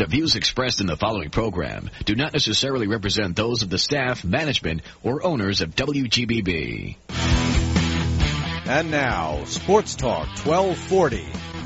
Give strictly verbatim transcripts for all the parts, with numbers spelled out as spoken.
The views expressed in the following program do not necessarily represent those of the staff, management, or owners of W G B B. And now, Sports Talk twelve forty.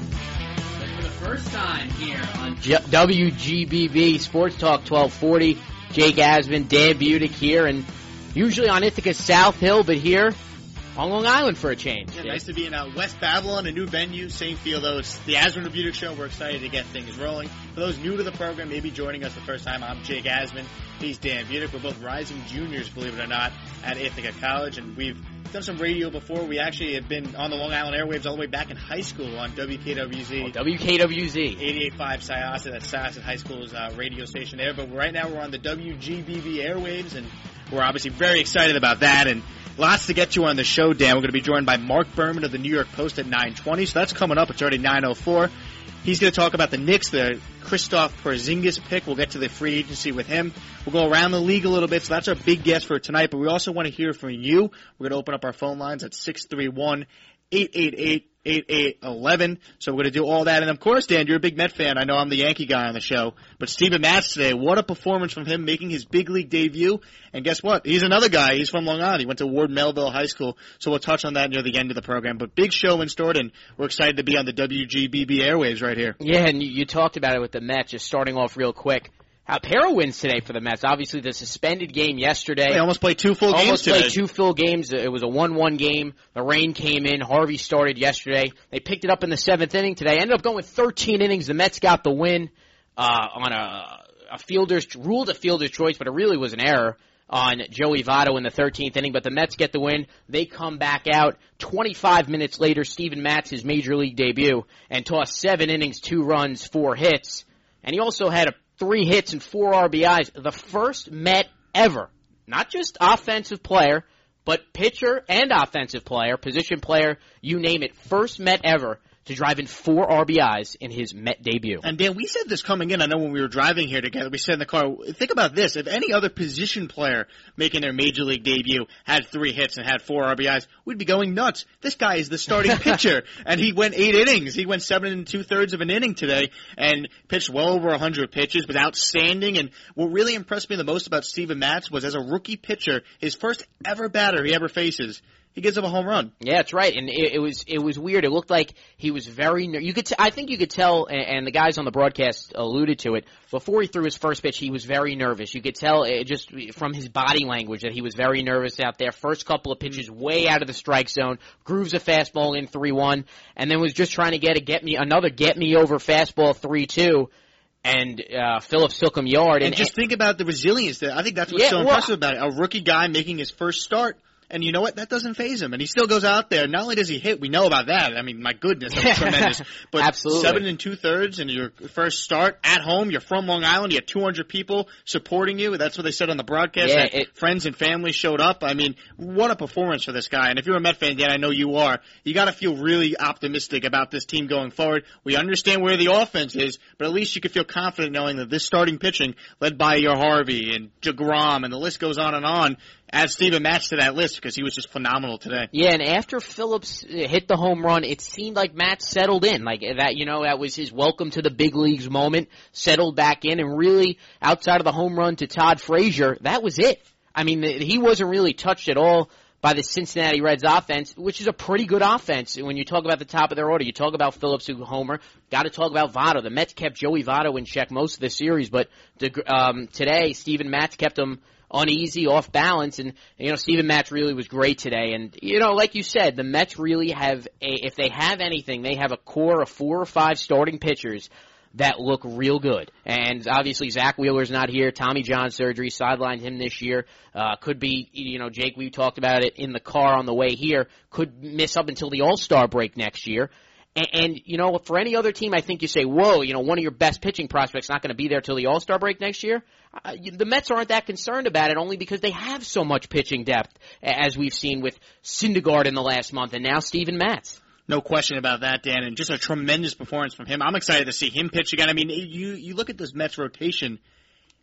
For the first time here on G- W G B B Sports Talk twelve forty, Jake Asman, Dan Budick here, and usually on Ithaca South Hill, but here on Long Island for a change. Yeah, nice to be in uh, West Babylon, a new venue, same field though. It's the Asman and Budick Show. We're excited to get things rolling. For those new to the program, maybe joining us the first time, I'm Jake Asman. He's Dan Budick. We're both rising juniors, believe it or not, at Ithaca College, and we've done some radio before. We actually have been on the Long Island airwaves all the way back in high school on W K W Z. Oh, W K W Z. eighty-eight point five Syosset, that's Syosset High School's uh, radio station there. But right now we're on the W G B B airwaves, and we're obviously very excited about that. And lots to get to on the show, Dan. We're going to be joined by Mark Berman of the New York Post at nine twenty, so that's coming up. It's already nine oh four. He's going to talk about the Knicks, the Kristaps Porzingis pick. We'll get to the free agency with him. We'll go around the league a little bit, so that's our big guest for tonight. But we also want to hear from you. We're going to open up our phone lines at six three one, eight eight eight, eight eight one one. So we're going to do all that. And, of course, Dan, you're a big Met fan. I know I'm the Yankee guy on the show. But Steven Matz today, what a performance from him making his big league debut. And guess what? He's another guy. He's from Long Island. He went to Ward Melville High School. So we'll touch on that near the end of the program. But big show in store, and we're excited to be on the W G B B airwaves right here. Yeah, and you, you talked about it with the Mets, just starting off real quick. A pair of wins today for the Mets. Obviously, the suspended game yesterday. They almost played two full games Almost today. played two full games. It was a one one game. The rain came in. Harvey started yesterday. They picked it up in the seventh inning today. Ended up going with thirteen innings. The Mets got the win uh, on a, a fielder's ruled a fielder's choice, but it really was an error on Joey Votto in the thirteenth inning. But the Mets get the win. They come back out. twenty-five minutes later, Steven Matz, his major league debut, and tossed seven innings, two runs, four hits. And he also had a three hits and four R B Is. The first Met ever, not just offensive player, but pitcher and offensive player, position player, you name it, first Met ever to drive in four R B Is in his Met debut. And Dan, we said this coming in. I know when we were driving here together, we said in the car, think about this. If any other position player making their major league debut had three hits and had four R B Is, we'd be going nuts. This guy is the starting pitcher, and he went eight innings. He went seven and two-thirds of an inning today and pitched well over one hundred pitches, was outstanding. And what really impressed me the most about Steven Matz was as a rookie pitcher, his first ever batter he ever faces, he gives up a home run. Yeah, that's right, and it, it was it was weird. It looked like he was very. Ner- you could, t- I think you could tell, and, and the guys on the broadcast alluded to it. Before he threw his first pitch, he was very nervous. You could tell it just from his body language that he was very nervous out there. First couple of pitches, way out of the strike zone, grooves a fastball in three one, and then was just trying to get a get me another get me over fastball three two. And uh, Phillips took him yard. And, and just think about the resilience there. I think that's what's yeah, so well, impressive about it. A rookie guy making his first start. And you know what? That doesn't faze him. And he still goes out there. Not only does he hit, we know about that. I mean, my goodness, that's tremendous. But Absolutely. seven and two-thirds in your first start at home. You're from Long Island. You had two hundred people supporting you. That's what they said on the broadcast. Yeah, that it, friends and family showed up. I mean, what a performance for this guy. And if you're a Met fan, Dan, I know you are, you got to feel really optimistic about this team going forward. We understand where the offense is, but at least you can feel confident knowing that this starting pitching, led by your Harvey and DeGrom, and the list goes on and on, add Steven Matz to that list because he was just phenomenal today. Yeah, and after Phillips hit the home run, it seemed like Matz settled in. Like that, you know, that was his welcome to the big leagues moment, settled back in, and really, outside of the home run to Todd Frazier, that was it. I mean, he wasn't really touched at all by the Cincinnati Reds offense, which is a pretty good offense. When you talk about the top of their order, you talk about Phillips, who homer. Got to talk about Votto. The Mets kept Joey Votto in check most of the series, but um, today, Steven Matz kept him uneasy, off balance, and, you know, Steven Matz really was great today. And, you know, like you said, the Mets really have, a, if they have anything, they have a core of four or five starting pitchers that look real good. And obviously Zach Wheeler's not here. Tommy John surgery sidelined him this year. Uh, could be, you know, Jake, we talked about it in the car on the way here, could miss up until the All-Star break next year. And, and, you know, for any other team, I think you say, whoa, you know, one of your best pitching prospects not going to be there till the All-Star break next year. Uh, the Mets aren't that concerned about it, only because they have so much pitching depth, as we've seen with Syndergaard in the last month, and now Steven Matz. No question about that, Dan, and just a tremendous performance from him. I'm excited to see him pitch again. I mean, you you look at this Mets rotation,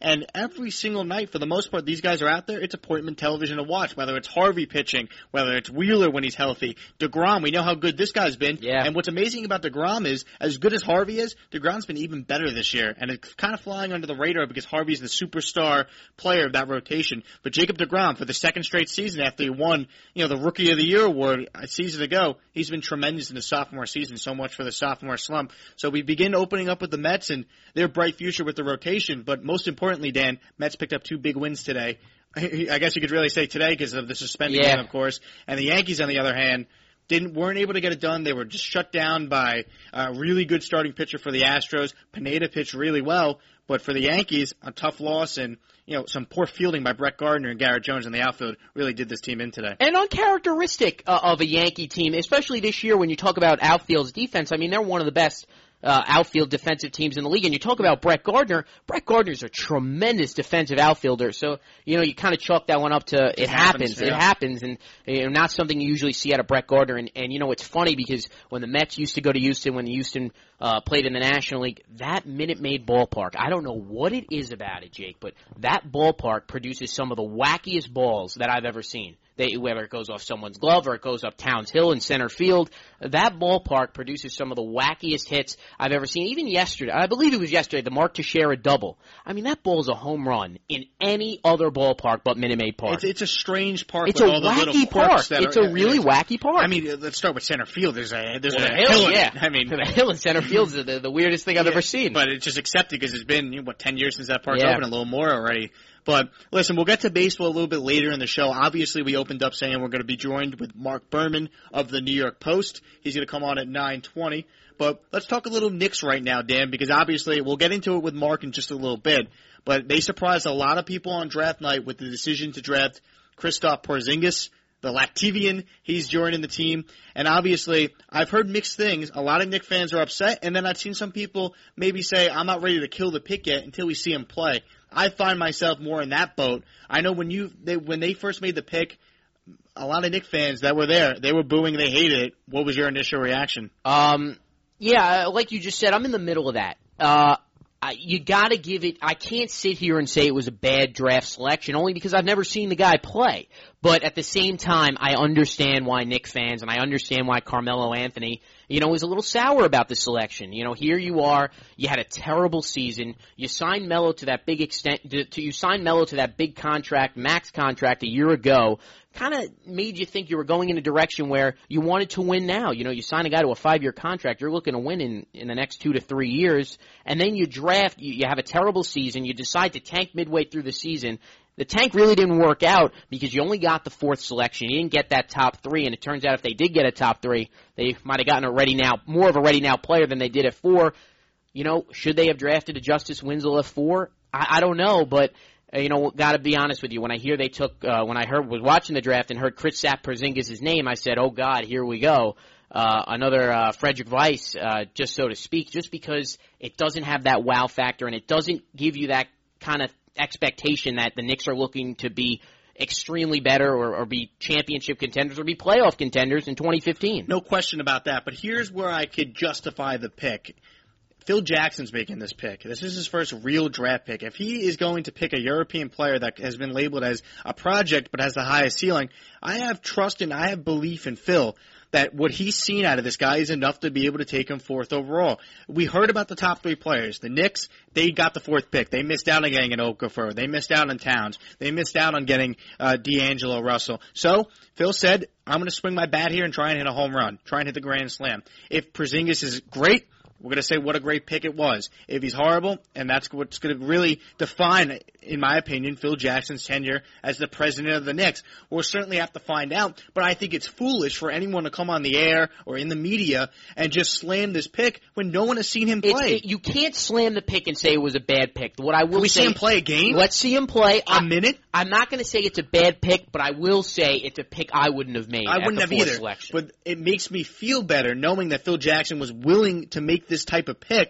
And every single night, for the most part, these guys are out there. It's appointment television to watch, whether it's Harvey pitching, whether it's Wheeler when he's healthy, DeGrom. We know how good this guy's been. Yeah. And what's amazing about DeGrom is, as good as Harvey is, DeGrom's been even better this year. And it's kind of flying under the radar because Harvey's the superstar player of that rotation. But Jacob DeGrom, for the second straight season after he won, you know, the Rookie of the Year award a season ago, he's been tremendous in the sophomore season. So much for the sophomore slump. So we begin opening up with the Mets and their bright future with the rotation. But most importantly, Dan, Mets picked up two big wins today. I guess you could really say today because of the suspended yeah. game, of course. And the Yankees, on the other hand, didn't weren't able to get it done. They were just shut down by a really good starting pitcher for the Astros. Pineda pitched really well, but for the Yankees, a tough loss and you know some poor fielding by Brett Gardner and Garrett Jones in the outfield really did this team in today. And uncharacteristic uh, of a Yankee team, especially this year when you talk about outfield's defense. I mean, they're one of the best Uh, outfield defensive teams in the league. And you talk about Brett Gardner. Brett Gardner's a tremendous defensive outfielder. So, you know, you kind of chalk that one up to it, it happens. happens yeah. It happens. And, you know, not something you usually see out of Brett Gardner. And, and, you know, it's funny because when the Mets used to go to Houston, when Houston uh, played in the National League, that Minute Maid ballpark, I don't know what it is about it, Jake, but that ballpark produces some of the wackiest balls that I've ever seen. They, whether it goes off someone's glove or it goes up Towns Hill in center field, that ballpark produces some of the wackiest hits I've ever seen. Even yesterday, I believe it was yesterday, the Mark Teixeira double. I mean, that ball's a home run in any other ballpark but Minute Maid Park. It's, it's a strange park. It's with a all the wacky little park. That it's are, a really yeah, wacky park. I mean, let's start with center field. There's a there's well, a the hill, hill in yeah. it. I mean, the hill in center field is the, the weirdest thing I've yeah, ever seen. But it's just accepted because it's been you know, what ten years since that park's yeah. open, a little more already. But listen, we'll get to baseball a little bit later in the show. Obviously, we opened up saying we're going to be joined with Mark Berman of the New York Post. He's going to come on at nine twenty. But let's talk a little Knicks right now, Dan, because obviously we'll get into it with Mark in just a little bit. But they surprised a lot of people on draft night with the decision to draft Kristaps Porzingis, the Latvian. He's joining the team. And obviously, I've heard mixed things. A lot of Knicks fans are upset. And then I've seen some people maybe say, I'm not ready to kill the pick yet until we see him play. I find myself more in that boat. I know when you they, when they first made the pick, a lot of Knicks fans that were there, they were booing, they hated it. What was your initial reaction? Um, yeah, like you just said, I'm in the middle of that. Uh, I, you got to give it. I can't sit here and say it was a bad draft selection, only because I've never seen the guy play. But at the same time, I understand why Knicks fans and I understand why Carmelo Anthony, you know, is a little sour about the selection. You know, here you are, you had a terrible season, you signed Melo to that big extent, to, to you signed Melo to that big contract, max contract a year ago. Kind of made you think you were going in a direction where you wanted to win now. You know, you sign a guy to a five-year contract, you're looking to win in, in the next two to three years, and then you draft, you, you have a terrible season, you decide to tank midway through the season. The tank really didn't work out because you only got the fourth selection. You didn't get that top three, and it turns out if they did get a top three, they might have gotten a ready now, more of a ready now player than they did at four. You know, should they have drafted a Justice Winslow at four? I, I don't know, but you know, got to be honest with you. When I hear they took, uh, when I heard was watching the draft and heard Kristaps Porzingis' name, I said, "Oh God, here we go, uh, another uh, Frederick Weiss, uh, just so to speak." Just because it doesn't have that wow factor and it doesn't give you that kind of expectation that the Knicks are looking to be extremely better or, or be championship contenders or be playoff contenders in twenty fifteen. No question about that. But here's where I could justify the pick. Phil Jackson's making this pick. This is his first real draft pick. If he is going to pick a European player that has been labeled as a project but has the highest ceiling, I have trust and I have belief in Phil that what he's seen out of this guy is enough to be able to take him fourth overall. We heard about the top three players. The Knicks, they got the fourth pick. They missed out on getting an Okafor. They missed out on Towns. They missed out on getting uh, D'Angelo Russell. So Phil said, I'm going to swing my bat here and try and hit a home run, try and hit the grand slam. If Porzingis is great, we're going to say what a great pick it was. If he's horrible, and that's what's going to really define, in my opinion, Phil Jackson's tenure as the president of the Knicks, we'll certainly have to find out. But I think it's foolish for anyone to come on the air or in the media and just slam this pick when no one has seen him play. It, you can't slam the pick and say it was a bad pick. What I will Can we say, see him play a game? Let's see him play. A I, minute? I'm not going to say it's a bad pick, but I will say it's a pick I wouldn't have made. I wouldn't at the have either. Selection. But it makes me feel better knowing that Phil Jackson was willing to make this type of pick.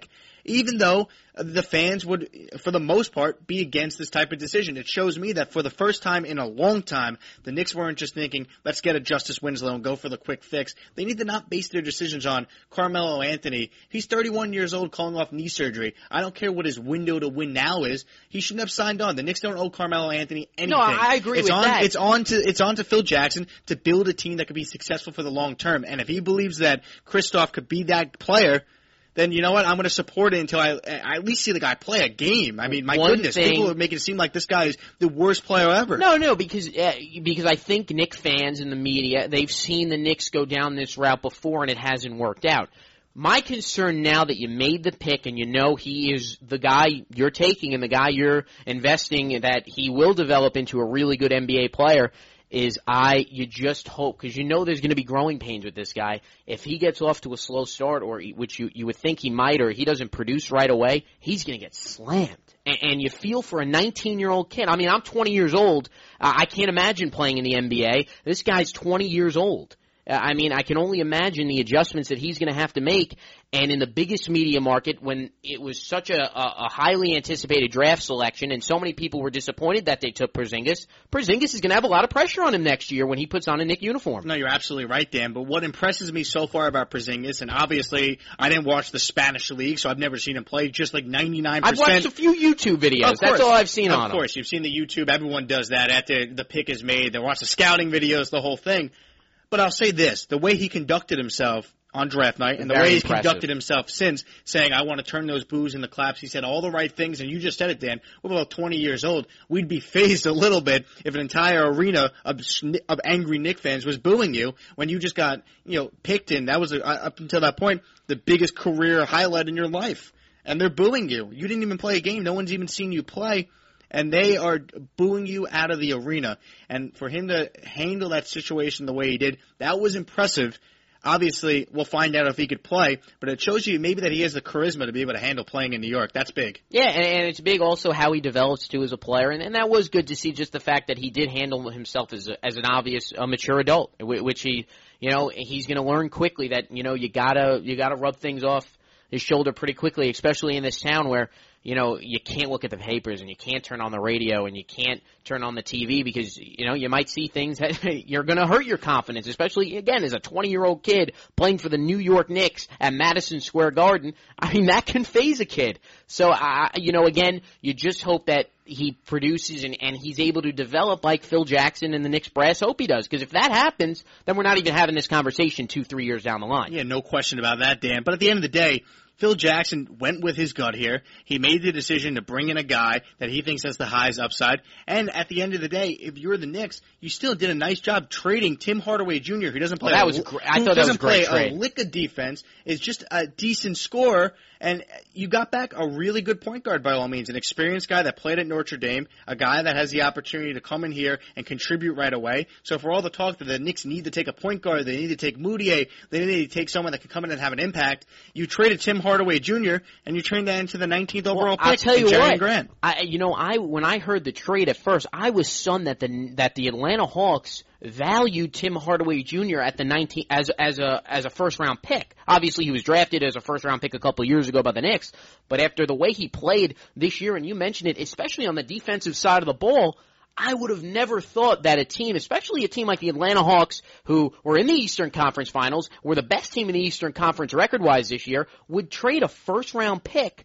even though the fans would, for the most part, be against this type of decision. It shows me that for the first time in a long time, the Knicks weren't just thinking, let's get a Justice Winslow and go for the quick fix. They need to not base their decisions on Carmelo Anthony. He's thirty-one years old calling off knee surgery. I don't care what his window to win now is. He shouldn't have signed on. The Knicks don't owe Carmelo Anthony anything. No, I agree it's with on, that. It's on to, it's on to Phil Jackson to build a team that could be successful for the long term. And if he believes that Kristoff could be that player, then you know what? I'm going to support it until I, I at least see the guy play a game. I mean, my One goodness, thing, people are making it seem like this guy is the worst player ever. No, no, because uh, because I think Knicks fans and the media, they've seen the Knicks go down this route before and it hasn't worked out. My concern now that you made the pick and you know he is the guy you're taking and the guy you're investing that he will develop into a really good N B A player is I, you just hope, because you know there's going to be growing pains with this guy. If he gets off to a slow start, or which you, you would think he might, or he doesn't produce right away, he's going to get slammed. And, and you feel for a nineteen-year-old kid. I mean, I'm twenty years old. Uh, I can't imagine playing in the N B A. This guy's twenty years old. Uh, I mean, I can only imagine the adjustments that he's going to have to make. And in the biggest media market, when it was such a, a, a highly anticipated draft selection and so many people were disappointed that they took Porzingis, Porzingis is going to have a lot of pressure on him next year when he puts on a Knick uniform. No, you're absolutely right, Dan. But what impresses me so far about Porzingis, and obviously I didn't watch the Spanish league, so I've never seen him play, just like ninety-nine percent. I've watched a few YouTube videos. That's all I've seen of on him. Of course. You've seen the YouTube. Everyone does that after the pick is made. They watch the scouting videos, the whole thing. But I'll say this, the way he conducted himself on draft night and the Very way he's impressive. conducted himself since, saying, I want to turn those boos into claps. He said all the right things, and you just said it, Dan. We're about twenty years old. We'd be phased a little bit if an entire arena of, of angry Knick fans was booing you when you just got, you know, picked in. That was, a, up until that point, the biggest career highlight in your life. And they're booing you. You didn't even play a game. No one's even seen you play. And they are booing you out of the arena. And for him to handle that situation the way he did, that was impressive. Obviously, we'll find out if he could play, but it shows you maybe that he has the charisma to be able to handle playing in New York. That's big. Yeah, and, and it's big also how he develops, too, as a player. And, and that was good to see, just the fact that he did handle himself as a, as an obvious, a mature adult, which he, you know, he's going to learn quickly that, you know, you gotta, you gotta rub things off his shoulder pretty quickly, especially in this town where, you know, you can't look at the papers and you can't turn on the radio and you can't turn on the T V because, you know, you might see things that you're going to hurt your confidence, especially, again, as a twenty-year-old kid playing for the New York Knicks at Madison Square Garden. I mean, that can phase a kid. So, uh, you know, again, you just hope that he produces and, and he's able to develop like Phil Jackson and the Knicks brass hope he does. Because if that happens, then we're not even having this conversation two, three years down the line. Yeah, no question about that, Dan. But at the end of the day, Phil Jackson went with his gut here. He made the decision to bring in a guy that he thinks has the highest upside. And at the end of the day, if you're the Knicks, you still did a nice job trading Tim Hardaway Junior, who doesn't play. Well, that a, was a great, I who thought that was doesn't a great play trade. a lick of defense, is just a decent scorer. And you got back a really good point guard by all means, an experienced guy that played at Notre Dame, a guy that has the opportunity to come in here and contribute right away. So for all the talk that the Knicks need to take a point guard, they need to take Moutier, they need to take someone that can come in and have an impact, you traded Tim Hardaway Junior and you turned that into the nineteenth overall well, pick. I'll tell you Jeremy what, Grant. I, you know, I when I heard the trade at first, I was stunned that the that the Atlanta Hawks valued Tim Hardaway Junior at the nineteen as as a as a first round pick. Obviously, he was drafted as a first round pick a couple of years ago by the Knicks, but after the way he played this year, and you mentioned it, especially on the defensive side of the ball, I would have never thought that a team, especially a team like the Atlanta Hawks, who were in the Eastern Conference Finals, were the best team in the Eastern Conference record-wise this year, would trade a first-round pick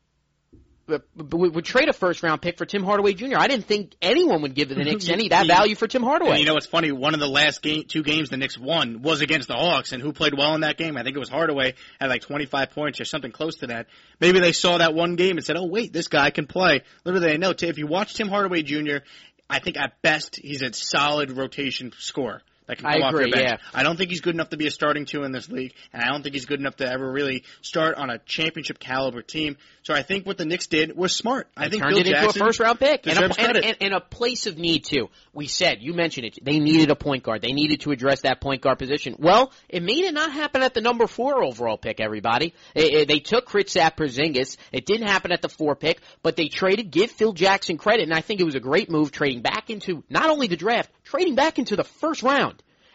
would trade a first-round pick for Tim Hardaway Junior I didn't think anyone would give the Knicks any that value for Tim Hardaway. And you know what's funny? One of the last game, two games the Knicks won was against the Hawks, and who played well in that game? I think it was Hardaway, had like twenty-five points or something close to that. Maybe they saw that one game and said, oh, wait, this guy can play. Little did they know, if you watch Tim Hardaway Junior, I think at best he's a solid rotation scorer that can come I off agree, your bench. yeah. I don't think he's good enough to be a starting two in this league, and I don't think he's good enough to ever really start on a championship caliber team. So I think what the Knicks did was smart. I they think turned Phil it into Jackson a first round pick and a, deserves and, credit. and, and a place of need too. We said, you mentioned it, they needed a point guard. They needed to address that point guard position. Well, it made it not happen at the number four overall pick, everybody. It, it, they took Kristaps Porzingis. It didn't happen at the four pick, but they traded, give Phil Jackson credit, and I think it was a great move trading back into not only the draft, trading back into the first round.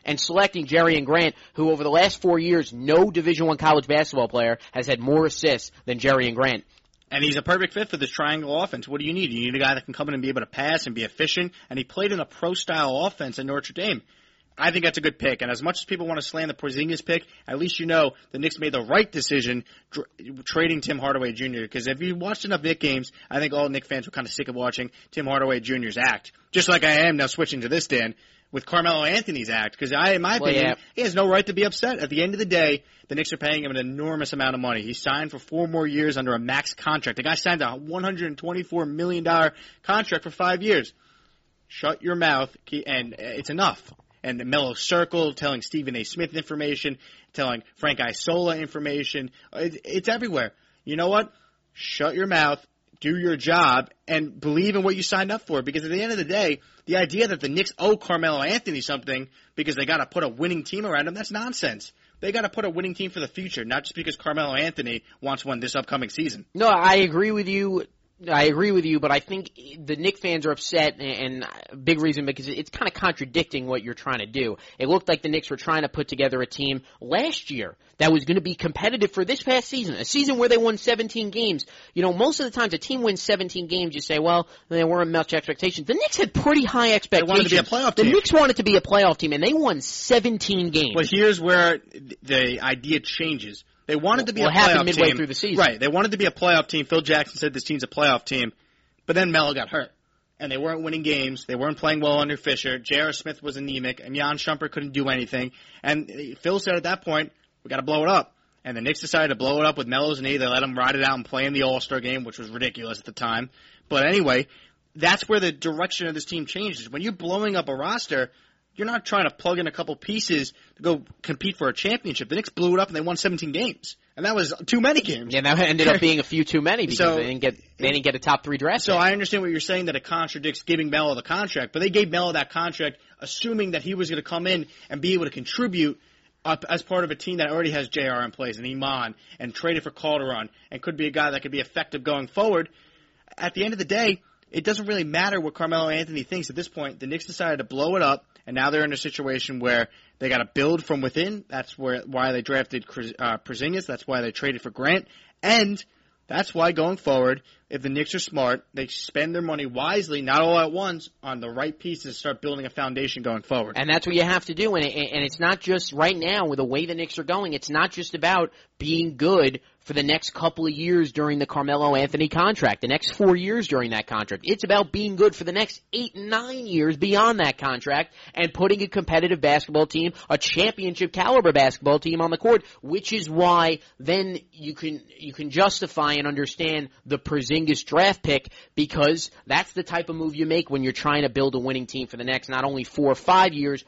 and selecting Jerrion Grant, who over the last four years, no Division I college basketball player has had more assists than Jerrion Grant. And he's a perfect fit for this triangle offense. What do you need? You need a guy that can come in and be able to pass and be efficient, and he played in a pro-style offense at Notre Dame. I think that's a good pick, and as much as people want to slam the Porzingis pick, at least you know the Knicks made the right decision dr- trading Tim Hardaway Junior Because if you watched enough Knicks games, I think all Knicks fans were kind of sick of watching Tim Hardaway Junior's act. Just like I am now switching to this, Dan, with Carmelo Anthony's act. Because I, in my well, opinion, yeah. he has no right to be upset. At the end of the day, the Knicks are paying him an enormous amount of money. He signed for four more years under a max contract. The guy signed a one hundred twenty-four million dollars contract for five years. Shut your mouth, and it's enough. And the Mellow Circle, telling Stephen A. Smith information, telling Frank Isola information. It's everywhere. You know what? Shut your mouth, do your job, and believe in what you signed up for. Because at the end of the day, the idea that the Knicks owe Carmelo Anthony something because they got to put a winning team around him, that's nonsense. They got to put a winning team for the future, not just because Carmelo Anthony wants one this upcoming season. No, I agree with you. I agree with you, but I think the Knicks fans are upset, and a big reason because it's kind of contradicting what you're trying to do. It looked like the Knicks were trying to put together a team last year that was going to be competitive for this past season, a season where they won seventeen games. You know, most of the times a team wins seventeen games, you say, well, there weren't much expectations. The Knicks had pretty high expectations. They wanted to be a playoff team. The Knicks wanted to be a playoff team, and they won seventeen games. Well, here's where the idea changes. They wanted to be well, a playoff happened midway team. through the season. Right. They wanted to be a playoff team. Phil Jackson said this team's a playoff team. But then Melo got hurt. And they weren't winning games. They weren't playing well under Fisher. J R. Smith was anemic. And Jan Shumpert couldn't do anything. And Phil said at that point, we got to blow it up. And the Knicks decided to blow it up with Melo's knee. They let him ride it out and play in the All-Star game, which was ridiculous at the time. But anyway, that's where the direction of this team changes. When you're blowing up a roster, you're not trying to plug in a couple pieces to go compete for a championship. The Knicks blew it up and they won seventeen games. And that was too many games. Yeah, that ended up being a few too many because so, they didn't get they didn't get a top three draft. So pick. I understand what you're saying, that it contradicts giving Melo the contract, but they gave Melo that contract assuming that he was going to come in and be able to contribute up as part of a team that already has J R in place and Iman and traded for Calderon and could be a guy that could be effective going forward. At the end of the day, it doesn't really matter what Carmelo Anthony thinks at this point. The Knicks decided to blow it up, and now they're in a situation where they got to build from within. That's where why they drafted uh, Porzingis. That's why they traded for Grant. And that's why going forward, if the Knicks are smart, they spend their money wisely, not all at once, on the right pieces to start building a foundation going forward. And that's what you have to do. And, it, and it's not just right now with the way the Knicks are going. It's not just about being good for the next couple of years during the Carmelo Anthony contract, the next four years during that contract. It's about being good for the next eight, nine years beyond that contract and putting a competitive basketball team, a championship caliber basketball team on the court, which is why then you can you can justify and understand the Porzingis draft pick, because that's the type of move you make when you're trying to build a winning team for the next not only four or five years,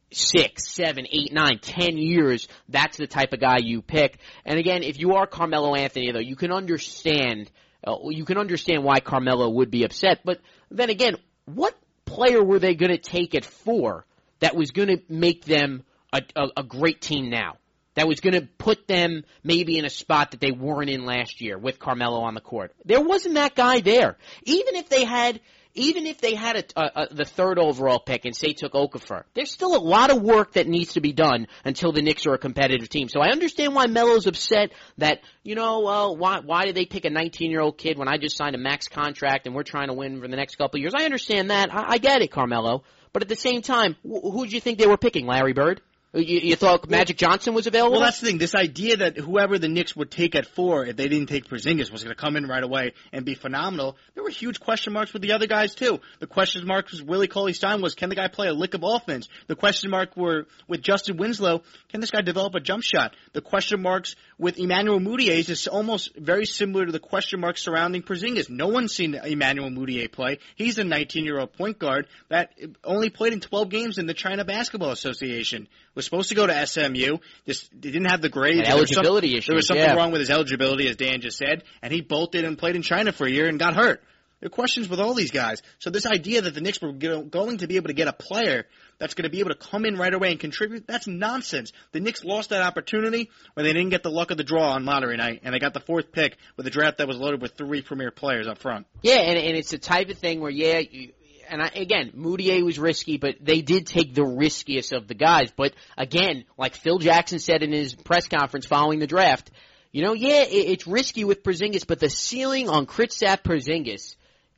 six, seven, eight, nine, ten years. That's the type of guy you pick. And again, if you are Carmelo Anthony, though, you can understand uh, you can understand why Carmelo would be upset. But then again, what player were they going to take at four that was going to make them a, a, a great team now? That was going to put them maybe in a spot that they weren't in last year with Carmelo on the court. There wasn't that guy there. Even if they had Even if they had a, a, a, the third overall pick and say took Okafor, there's still a lot of work that needs to be done until the Knicks are a competitive team. So I understand why Melo's upset that, you know, well, why why did they pick a nineteen-year-old kid when I just signed a max contract and we're trying to win for the next couple of years? I understand that. I, I get it, Carmelo. But at the same time, wh- who did you think they were picking, Larry Bird? You, you thought Magic Johnson was available? Well, that's the thing. This idea that whoever the Knicks would take at four, if they didn't take Porzingis, was going to come in right away and be phenomenal. There were huge question marks with the other guys, too. The question mark was Willie Cauley-Stein was, can the guy play a lick of offense? The question mark were with Justin Winslow, can this guy develop a jump shot? The question marks with Emmanuel Mudiay is almost very similar to the question marks surrounding Porzingis. No one's seen Emmanuel Mudiay play. He's a nineteen-year-old point guard that only played in twelve games in the China Basketball Association. Was supposed to go to S M U. Just he didn't have the grades. An eligibility some, issue. There was something yeah. wrong with his eligibility, as Dan just said, and he bolted and played in China for a year and got hurt. There are questions with all these guys. So this idea that the Knicks were going to be able to get a player that's going to be able to come in right away and contribute, that's nonsense. The Knicks lost that opportunity when they didn't get the luck of the draw on lottery night, and they got the fourth pick with a draft that was loaded with three premier players up front. Yeah, and, and it's the type of thing where, yeah, you, and I, again, Moutier was risky, but they did take the riskiest of the guys. But again, like Phil Jackson said in his press conference following the draft, you know, yeah, it, it's risky with Porzingis, but the ceiling on Kristaps Porzingis,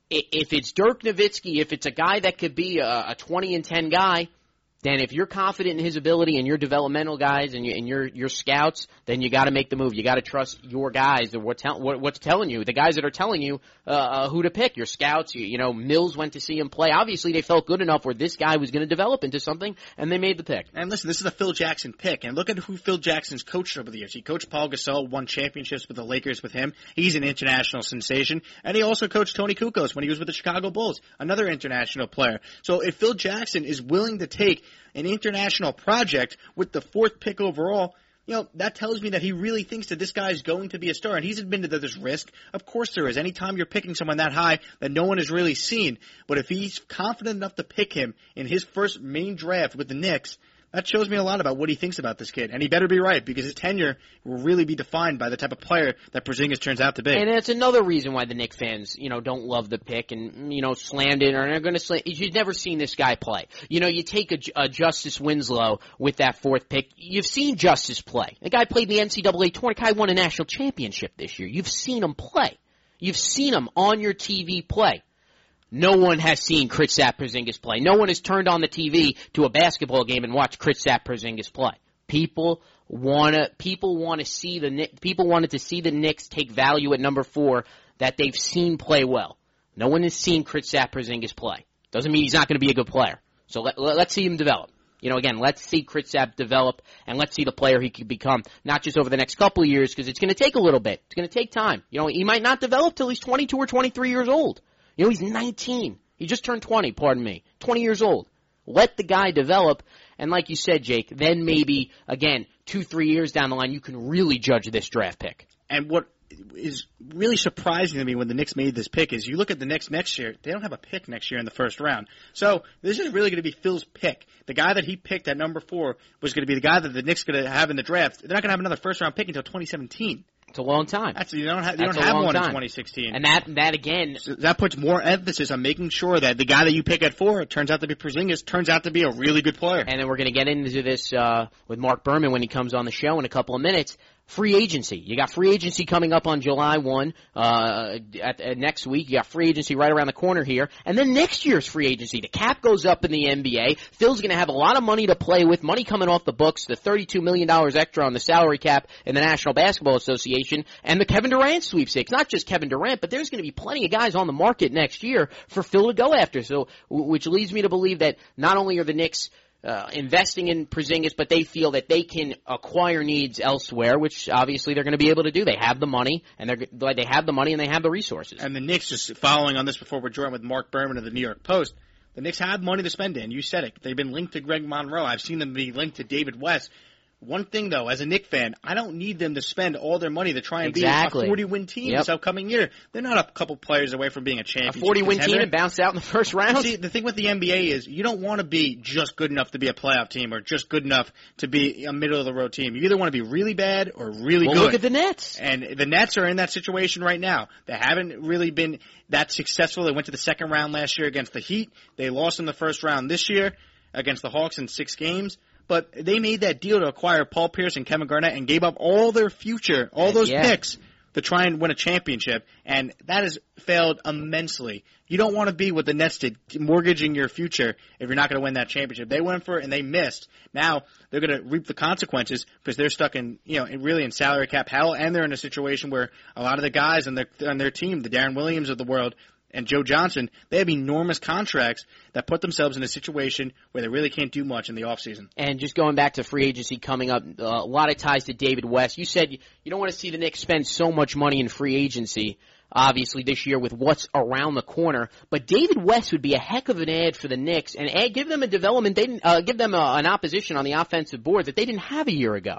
if it's Dirk Nowitzki, if it's a guy that could be a, a twenty and ten guy, then if you're confident in his ability and your developmental guys and, you, and your your scouts, then you got to make the move. You got to trust your guys. What tell, what, what's telling you? The guys that are telling you uh, uh, who to pick. Your scouts. You, you know, Mills went to see him play. Obviously, they felt good enough where this guy was going to develop into something, and they made the pick. And listen, this is a Phil Jackson pick, and look at who Phil Jackson's coached over the years. He coached Paul Gasol, won championships with the Lakers with him. He's an international sensation, and he also coached Tony Kukoc when he was with the Chicago Bulls, another international player. So if Phil Jackson is willing to take an international project with the fourth pick overall, you know, that tells me that he really thinks that this guy is going to be a star. And he's admitted that there's risk. Of course there is. Anytime you're picking someone that high that no one has really seen. But if he's confident enough to pick him in his first main draft with the Knicks, that shows me a lot about what he thinks about this kid. And he better be right, because his tenure will really be defined by the type of player that Porzingis turns out to be. And that's another reason why the Knicks fans, you know, don't love the pick and, you know, slammed it or are going to slam. You've never seen this guy play. You know, you take a, a Justice Winslow with that fourth pick. You've seen Justice play. The guy played in the N C double A tournament. The guy won a national championship this year. You've seen him play. You've seen him on your T V play. No one has seen Kristaps Porzingis play. No one has turned on the T V to a basketball game and watched Kristaps Porzingis play. People wanna, people wanna see the, people wanted to see the Knicks take value at number four that they've seen play well. No one has seen Kristaps Porzingis play. Doesn't mean he's not going to be a good player. So let, let, let's see him develop. You know, again, let's see Kristaps develop, and let's see the player he could become, not just over the next couple of years, because it's going to take a little bit. It's going to take time. You know, he might not develop till he's twenty-two or twenty-three years old. You know, he's nineteen. He just turned twenty, pardon me. twenty years old. Let the guy develop, and like you said, Jake, then maybe, again, two, three years down the line, you can really judge this draft pick. And what is really surprising to me when the Knicks made this pick is you look at the Knicks next year, they don't have a pick next year in the first round. So this is really going to be Phil's pick. The guy that he picked at number four was going to be the guy that the Knicks are going to have in the draft. They're not going to have another first-round pick until twenty seventeen. It's a long time. That's, you don't have, you don't have one time. In twenty sixteen. And that, that again. So that puts more emphasis on making sure that the guy that you pick at four, it turns out to be Porzingis, turns out to be a really good player. And then we're going to get into this uh, with Mark Berman when he comes on the show in a couple of minutes. Free agency. You got free agency coming up on July first uh, at, at next week. You got free agency right around the corner here. And then next year's free agency. The cap goes up in the N B A. Phil's going to have a lot of money to play with, money coming off the books, the thirty-two million dollars extra on the salary cap in the National Basketball Association, and the Kevin Durant sweepstakes. Not just Kevin Durant, but there's going to be plenty of guys on the market next year for Phil to go after. So, which leads me to believe that not only are the Knicks Uh, investing in Porzingis, but they feel that they can acquire needs elsewhere, which obviously they're going to be able to do. They have the money, and they're they have the money and they have the resources. And the Knicks, just following on this before we're joined with Mark Berman of the New York Post, the Knicks have money to spend in. You said it. They've been linked to Greg Monroe. I've seen them be linked to David West. One thing, though, as a Knicks fan, I don't need them to spend all their money to try and exactly. be a forty-win team yep. this upcoming year. They're not a couple players away from being a championship A forty-win contender. team and bounce out in the first round? See, the thing with the N B A is you don't want to be just good enough to be a playoff team or just good enough to be a middle-of-the-road team. You either want to be really bad or really well, good. Look at the Nets. And the Nets are in that situation right now. They haven't really been that successful. They went to the second round last year against the Heat. They lost in the first round this year against the Hawks in six games. But they made that deal to acquire Paul Pierce and Kevin Garnett and gave up all their future, all those yeah. picks to try and win a championship. And that has failed immensely. You don't want to be what the Nets did, mortgaging your future if you're not going to win that championship. They went for it and they missed. Now they're going to reap the consequences because they're stuck in, you know, in really in salary cap hell, and they're in a situation where a lot of the guys on their on their team, the Darren Williams of the world, and Joe Johnson, they have enormous contracts that put themselves in a situation where they really can't do much in the offseason. And just going back to free agency coming up, uh, a lot of ties to David West. You said you don't want to see the Knicks spend so much money in free agency, obviously, this year with what's around the corner. But David West would be a heck of an ad for the Knicks and add, give them a development, they didn't, uh, give them a, an opposition on the offensive board that they didn't have a year ago.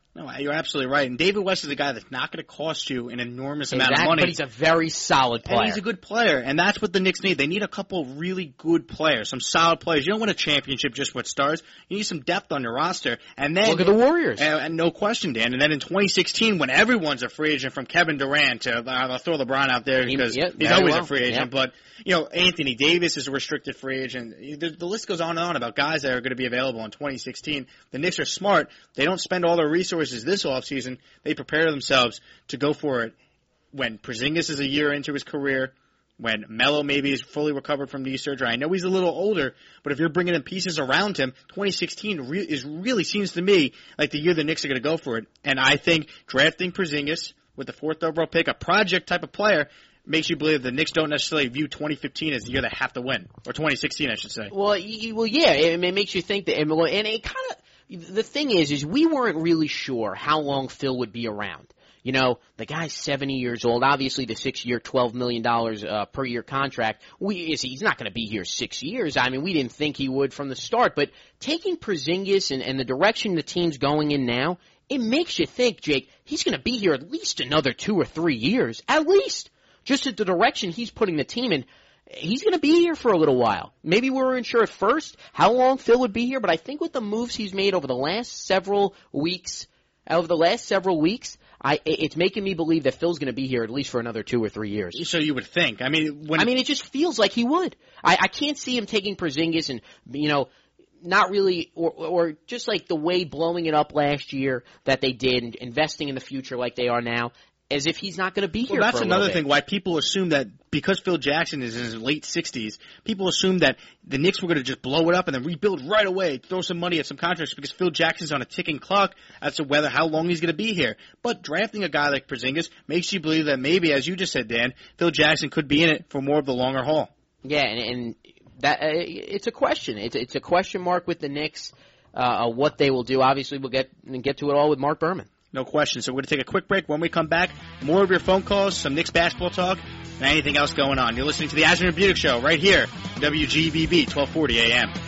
No, you're absolutely right. And David West is a guy that's not going to cost you an enormous amount exactly, of money. But he's a very solid player. And he's a good player. And that's what the Knicks need. They need a couple really good players, some solid players. You don't win a championship just with stars. You need some depth on your roster. And then look at the Warriors. And, and no question, Dan. And then in twenty sixteen, when everyone's a free agent, from Kevin Durant to I'll throw LeBron out there because he, yeah, he's always well. a free agent. Yeah. But you know, Anthony Davis is a restricted free agent. The, the list goes on and on about guys that are going to be available in twenty sixteen. The Knicks are smart. They don't spend all their resources this offseason. They prepare themselves to go for it when Porzingis is a year into his career, when Melo maybe is fully recovered from knee surgery. I know he's a little older, but if you're bringing in pieces around him, twenty sixteen re- is really seems to me like the year the Knicks are going to go for it. And I think drafting Porzingis with the fourth overall pick, a project type of player, makes you believe the Knicks don't necessarily view twenty fifteen as the year they have to win, or twenty sixteen, I should say. Well, you, well, yeah, it, it makes you think that, and, and it kind of. The thing is, is we weren't really sure how long Phil would be around. You know, the guy's seventy years old. Obviously, the six-year, twelve million dollars uh, per year contract. We is he's not going to be here six years. I mean, we didn't think he would from the start. But taking Porzingis and, and the direction the team's going in now, it makes you think, Jake, he's going to be here at least another two or three years, at least. Just at the direction he's putting the team in. He's going to be here for a little while. Maybe we weren't sure at first how long Phil would be here, but I think with the moves he's made over the last several weeks, over the last several weeks, I it's making me believe that Phil's going to be here at least for another two or three years. So you would think. I mean, when I mean, it just feels like he would. I, I can't see him taking Porzingis and, you know, not really, or, or just like the way blowing it up last year that they did, and investing in the future like they are now, as if he's not going to be here. Well, that's for a another little thing bit. why people assume that because Phil Jackson is in his late sixties, people assume that the Knicks were going to just blow it up and then rebuild right away, throw some money at some contracts because Phil Jackson's on a ticking clock as to whether how long he's going to be here. But drafting a guy like Porzingis makes you believe that maybe, as you just said, Dan, Phil Jackson could be in it for more of the longer haul. Yeah, and, and that uh, it's a question. It's it's a question mark with the Knicks, uh, what they will do. Obviously, we'll get get to it all with Mark Berman. No question. So we're going to take a quick break. When we come back, more of your phone calls, some Knicks basketball talk, and anything else going on. You're listening to the Asman Budick Show right here, W G B B, twelve forty A M.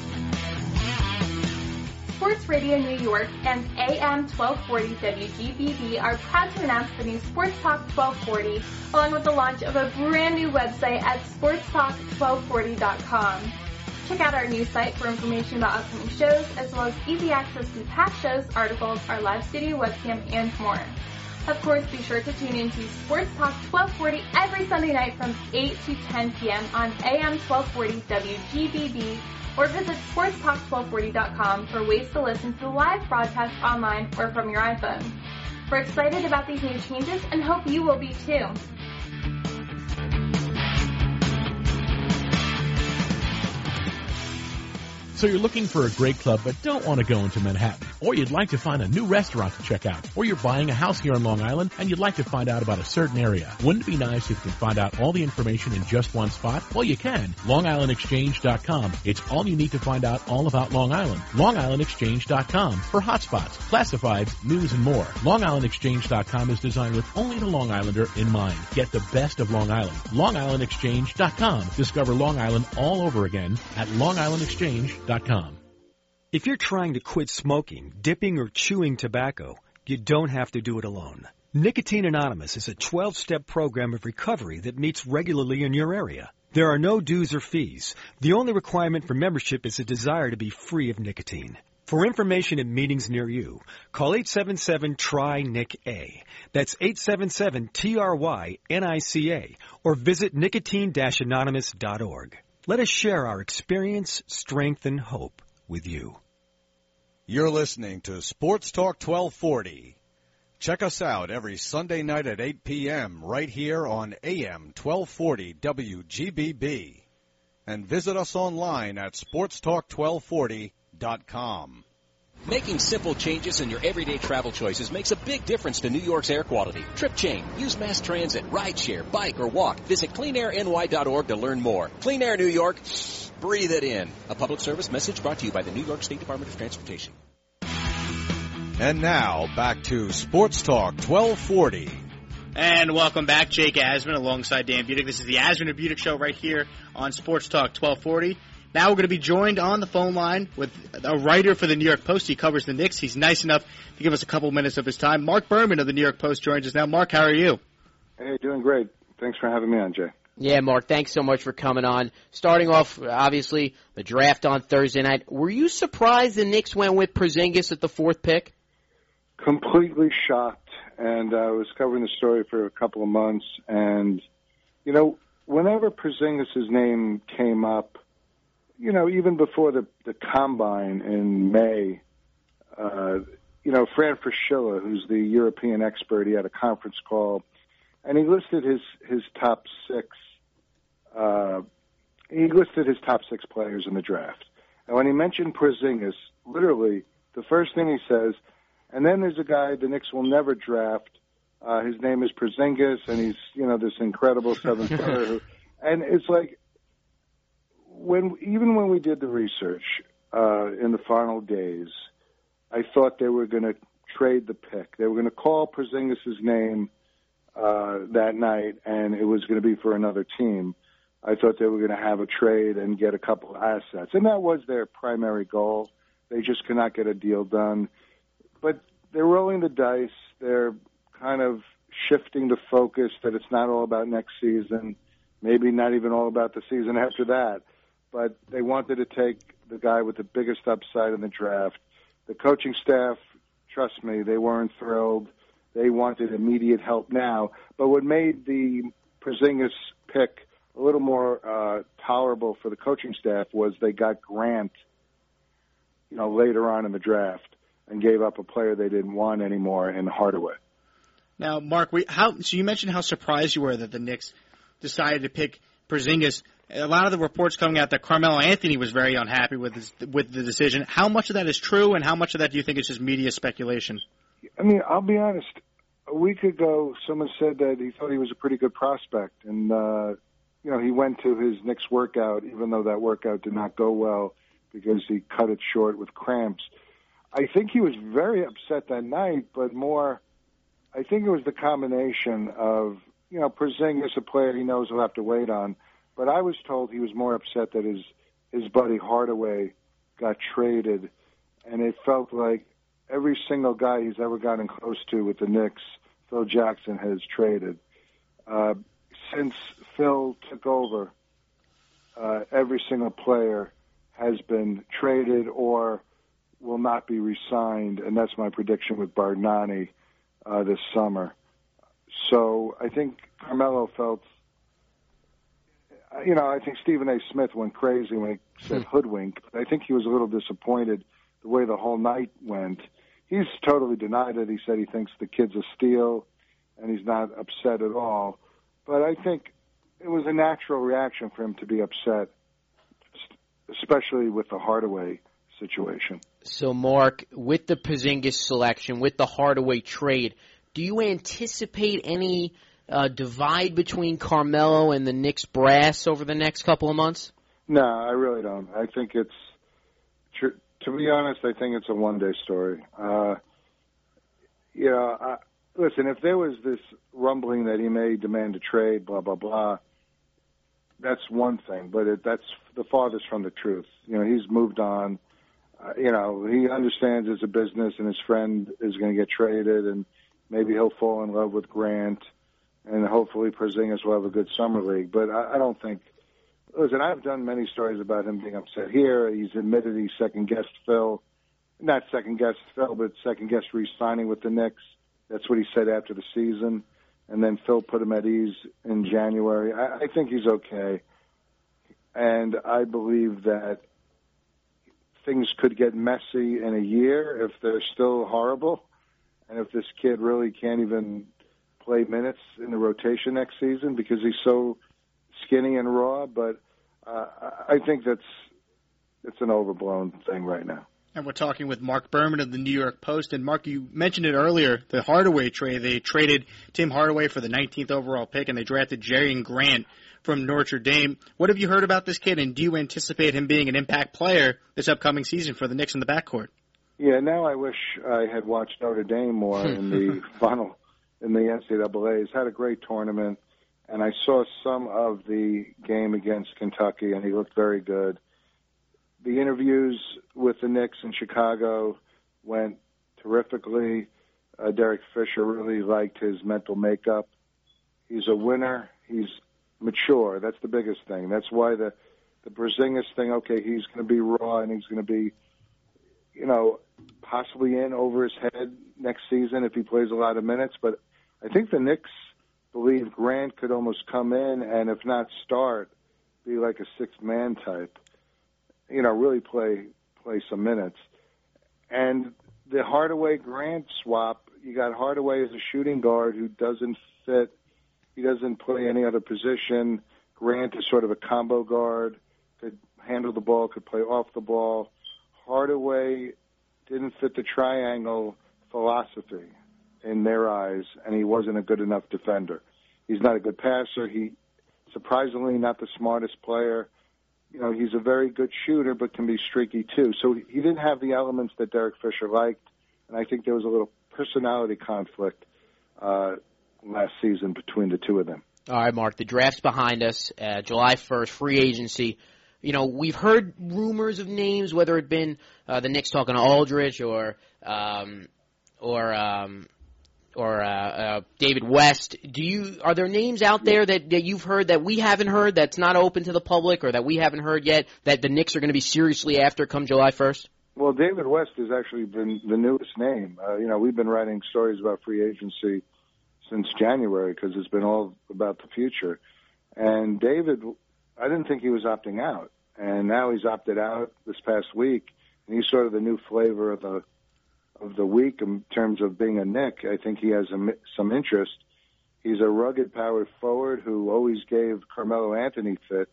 Sports Radio New York and A M twelve forty W G B B are proud to announce the new Sports Talk twelve forty, along with the launch of a brand new website at sports talk twelve forty dot com. Check out our new site for information about upcoming shows, as well as easy access to past shows, articles, our live studio webcam, and more. Of course, be sure to tune in to Sports Talk twelve forty every Sunday night from eight to ten p.m. on A M twelve forty W G B B, or visit sports talk twelve forty dot com for ways to listen to the live broadcast online or from your iPhone. We're excited about these new changes and hope you will be too. So you're looking for a great club but don't want to go into Manhattan, or you'd like to find a new restaurant to check out, or you're buying a house here on Long Island and you'd like to find out about a certain area. Wouldn't it be nice if you can find out all the information in just one spot? Well, you can. Long Island Exchange dot com. It's all you need to find out all about Long Island. Long Island Exchange dot com for hotspots, classifieds, news, and more. Long Island Exchange dot com is designed with only the Long Islander in mind. Get the best of Long Island. Long Island Exchange dot com. Discover Long Island all over again at Long Island Exchange dot com. If you're trying to quit smoking, dipping, or chewing tobacco, you don't have to do it alone. Nicotine Anonymous is a twelve-step program of recovery that meets regularly in your area. There are no dues or fees. The only requirement for membership is a desire to be free of nicotine. For information and meetings near you, call eight seven seven, T R Y, N I C A. That's eight seven seven, T R Y, N I C A, or visit nicotine dash anonymous dot org. Let us share our experience, strength, and hope with you. You're listening to Sports Talk twelve forty. Check us out every Sunday night at eight p.m. right here on A M twelve forty W G B B. And visit us online at sports talk twelve forty dot com. Making simple changes in your everyday travel choices makes a big difference to New York's air quality. Trip change, use mass transit, rideshare, bike, or walk. Visit clean air N Y dot org to learn more. Clean Air New York, breathe it in. A public service message brought to you by the New York State Department of Transportation. And now, back to Sports Talk twelve forty. And welcome back, Jake Asman alongside Dan Budick. This is the Asman and Budick Show right here on Sports Talk twelve forty. Now we're going to be joined on the phone line with a writer for the New York Post. He covers the Knicks. He's nice enough to give us a couple minutes of his time. Mark Berman of the New York Post joins us now. Mark, how are you? Hey, doing great. Thanks for having me on, Jay. Yeah, Mark, thanks so much for coming on. Starting off, obviously, the draft on Thursday night. Were you surprised the Knicks went with Porzingis at the fourth pick? Completely shocked, and I was covering the story for a couple of months, and, you know, whenever Porzingis' name came up, you know, even before the, the Combine in May, uh, you know, Fran Fraschilla, who's the European expert, he had a conference call, and he listed his, his top six Uh, he listed his top six players in the draft. And when he mentioned Porzingis, literally, the first thing he says, and then there's a guy the Knicks will never draft. Uh, his name is Porzingis, and he's, you know, this incredible seventh player. Who, and it's like, when even when we did the research uh, in the final days, I thought they were going to trade the pick. They were going to call Porzingis' name uh, that night, and it was going to be for another team. I thought they were going to have a trade and get a couple of assets. And that was their primary goal. They just could not get a deal done. But they're rolling the dice. They're kind of shifting the focus that it's not all about next season, maybe not even all about the season after that. But they wanted to take the guy with the biggest upside in the draft. The coaching staff, trust me, they weren't thrilled. They wanted immediate help now. But what made the Porzingis pick a little more uh, tolerable for the coaching staff was they got Grant, you know, later on in the draft and gave up a player they didn't want anymore in Hardaway. Now, Mark, we, how, so you mentioned how surprised you were that the Knicks decided to pick Porzingis. A lot of the reports coming out that Carmelo Anthony was very unhappy with his, with the decision. How much of that is true, and how much of that do you think is just media speculation? I mean, I'll be honest. A week ago, someone said that he thought he was a pretty good prospect, and uh, you know, he went to his Knicks workout, even though that workout did not go well because he cut it short with cramps. I think he was very upset that night, but more, I think it was the combination of, you know, Porzingis, a player he knows he'll have to wait on, but I was told he was more upset that his, his buddy Hardaway got traded, and it felt like every single guy he's ever gotten close to with the Knicks, Phil Jackson has traded. Uh, Since Phil took over, uh, every single player has been traded or will not be re-signed, and that's my prediction with Bargnani uh, this summer. So I think Carmelo felt, you know, I think Stephen A. Smith went crazy when he said hoodwink, but I think he was a little disappointed the way the whole night went. He's totally denied it. He said he thinks the kid's a steal, and he's not upset at all. But I think it was a natural reaction for him to be upset, especially with the Hardaway situation. So, Mark, with the Porzingis selection, with the Hardaway trade, do you anticipate any uh, divide between Carmelo and the Knicks brass over the next couple of months? No, I really don't. I think it's, to be honest, I think it's a one-day story. Uh, you know, I, listen, if there was this rumbling that he may demand a trade, blah, blah, blah, that's one thing, but it, that's the farthest from the truth. You know, he's moved on. Uh, you know, he understands it's a business and his friend is going to get traded and maybe he'll fall in love with Grant and hopefully Porzingis will have a good summer league. But I, I don't think, listen, I've done many stories about him being upset here. He's admitted he second-guessed Phil. Not second-guessed Phil, but second-guessed re-signing with the Knicks. That's what he said after the season. And then Phil put him at ease in January. I, I think he's okay. And I believe that things could get messy in a year if they're still horrible. And if this kid really can't even play minutes in the rotation next season because he's so skinny and raw. But uh, I think that's it's an overblown thing right now. And we're talking with Mark Berman of the New York Post. And, Mark, you mentioned it earlier, the Hardaway trade. They traded Tim Hardaway for the nineteenth overall pick, and they drafted Jerian Grant from Notre Dame. What have you heard about this kid, and do you anticipate him being an impact player this upcoming season for the Knicks in the backcourt? Yeah, now I wish I had watched Notre Dame more in the funnel in the N C double A. He's had a great tournament, and I saw some of the game against Kentucky, and he looked very good. the interviews with the Knicks in Chicago went terrifically. Uh, Derek Fisher really liked his mental makeup. He's a winner. He's mature. That's the biggest thing. That's why the, the Porzingis thing, okay, he's going to be raw and he's going to be, you know, possibly in over his head next season if he plays a lot of minutes. But I think the Knicks believe Grant could almost come in and, if not start, be like a sixth-man type, you know, really play play some minutes. And the Hardaway-Grant swap, you got Hardaway as a shooting guard who doesn't fit. He doesn't play any other position. Grant is sort of a combo guard, could handle the ball, could play off the ball. Hardaway didn't fit the triangle philosophy in their eyes, and he wasn't a good enough defender. He's not a good passer. He surprisingly not the smartest player. You know, he's a very good shooter, but can be streaky too. So he didn't have the elements that Derek Fisher liked, and I think there was a little personality conflict uh, last season between the two of them. All right, Mark, the draft's behind us. Uh, July first, free agency. You know, we've heard rumors of names, whether it been uh, the Knicks talking to Aldridge or um, or um, or uh, uh, David West. Do you are there names out there that, that you've heard that we haven't heard that's not open to the public or that we haven't heard yet that the Knicks are going to be seriously after come July first? Well, David West has actually been the newest name. Uh, you know, we've been writing stories about free agency since January because it's been all about the future. And David, I didn't think he was opting out, and now he's opted out this past week, and he's sort of the new flavor of the of the week in terms of being a Knick. I think he has a, some interest. He's a rugged power forward who always gave Carmelo Anthony fits,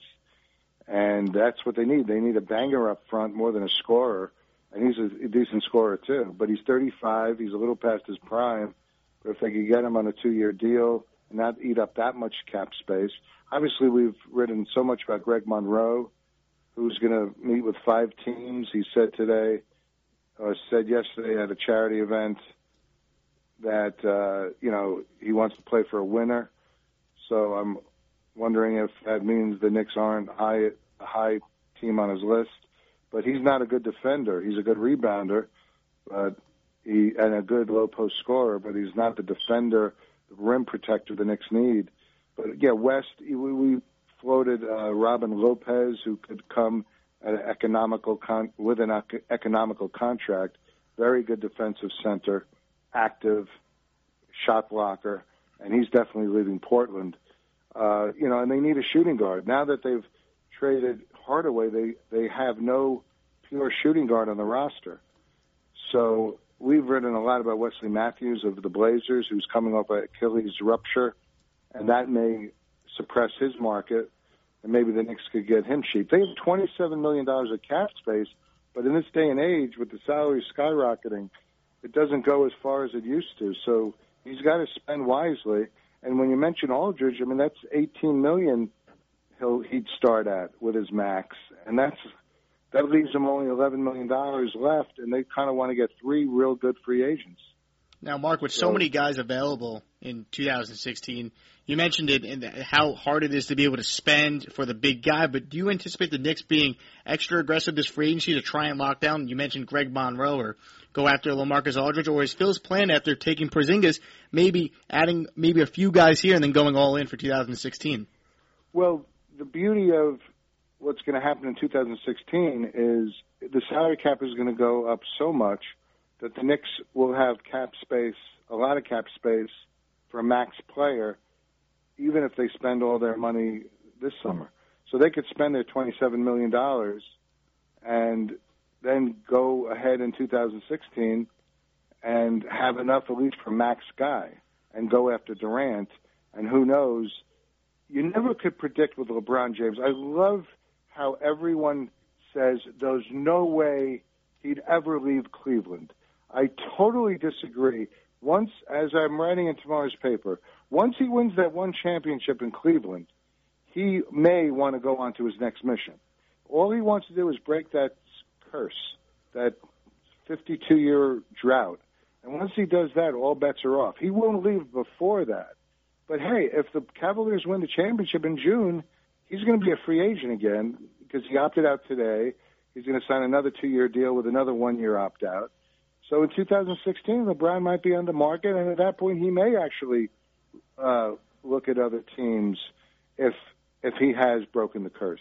and that's what they need. They need a banger up front more than a scorer, and he's a decent scorer too. But he's thirty-five. He's a little past his prime. But if they could get him on a two-year deal and not eat up that much cap space. Obviously, we've written so much about Greg Monroe, who's going to meet with five teams. He said today, or said yesterday at a charity event that, uh, you know, he wants to play for a winner. So I'm wondering if that means the Knicks aren't high, a high team on his list. But he's not a good defender. He's a good rebounder, but he and a good low-post scorer, but he's not the defender, the rim protector the Knicks need. But, yeah, West, we, we floated uh, Robin Lopez, who could come at an economical con- with an ec- economical contract, very good defensive center, active, shot blocker, and he's definitely leaving Portland. Uh, you know, and they need a shooting guard. Now that they've traded Hardaway, they, they have no pure shooting guard on the roster. So we've written a lot about Wesley Matthews of the Blazers, who's coming off an Achilles rupture, and that may suppress his market, and maybe the Knicks could get him cheap. They have twenty-seven million dollars of cap space, but in this day and age, with the salary skyrocketing, it doesn't go as far as it used to. So he's got to spend wisely. And when you mention Aldridge, I mean, that's eighteen million dollars he'll, he'd start at with his max, and that's that leaves them only eleven million dollars left, and they kind of want to get three real good free agents. Now, Mark, with so many guys available in two thousand sixteen, you mentioned it and how hard it is to be able to spend for the big guy, but do you anticipate the Knicks being extra aggressive this free agency to try and lock down? You mentioned Greg Monroe or go after LaMarcus Aldridge, or is Phil's plan after taking Porzingis maybe adding maybe a few guys here and then going all in for two thousand sixteen? Well, the beauty of what's going to happen in two thousand sixteen is the salary cap is going to go up so much that the Knicks will have cap space, a lot of cap space for a max player, even if they spend all their money this summer. So they could spend their twenty-seven million dollars and then go ahead in two thousand sixteen and have enough at least for max guy and go after Durant. And who knows, you never could predict with LeBron James. I love how everyone says there's no way he'd ever leave Cleveland. I totally disagree. Once, as I'm writing in tomorrow's paper, once he wins that one championship in Cleveland, he may want to go on to his next mission. All he wants to do is break that curse, that fifty-two-year drought. And once he does that, all bets are off. He won't leave before that. But, hey, if the Cavaliers win the championship in June, he's going to be a free agent again because he opted out today. He's going to sign another two-year deal with another one-year opt-out. So in two thousand sixteen, LeBron might be on the market, and at that point, he may actually uh, look at other teams if if he has broken the curse.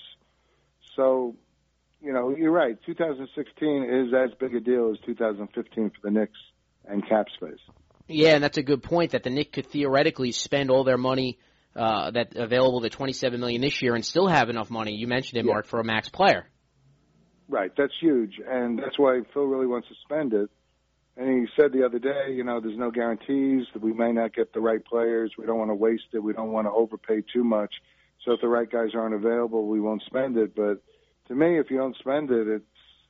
So, you know, you're right. two thousand sixteen is as big a deal as two thousand fifteen for the Knicks and cap space. Yeah, and that's a good point, that the Knicks could theoretically spend all their money uh, that available, the twenty-seven million dollars this year, and still have enough money. You mentioned it, Yeah. Mark, for a max player. Right, that's huge, and that's why Phil really wants to spend it. And he said the other day, you know, there's no guarantees, that we may not get the right players. We don't want to waste it. We don't want to overpay too much. So if the right guys aren't available, we won't spend it. But to me, if you don't spend it, it's,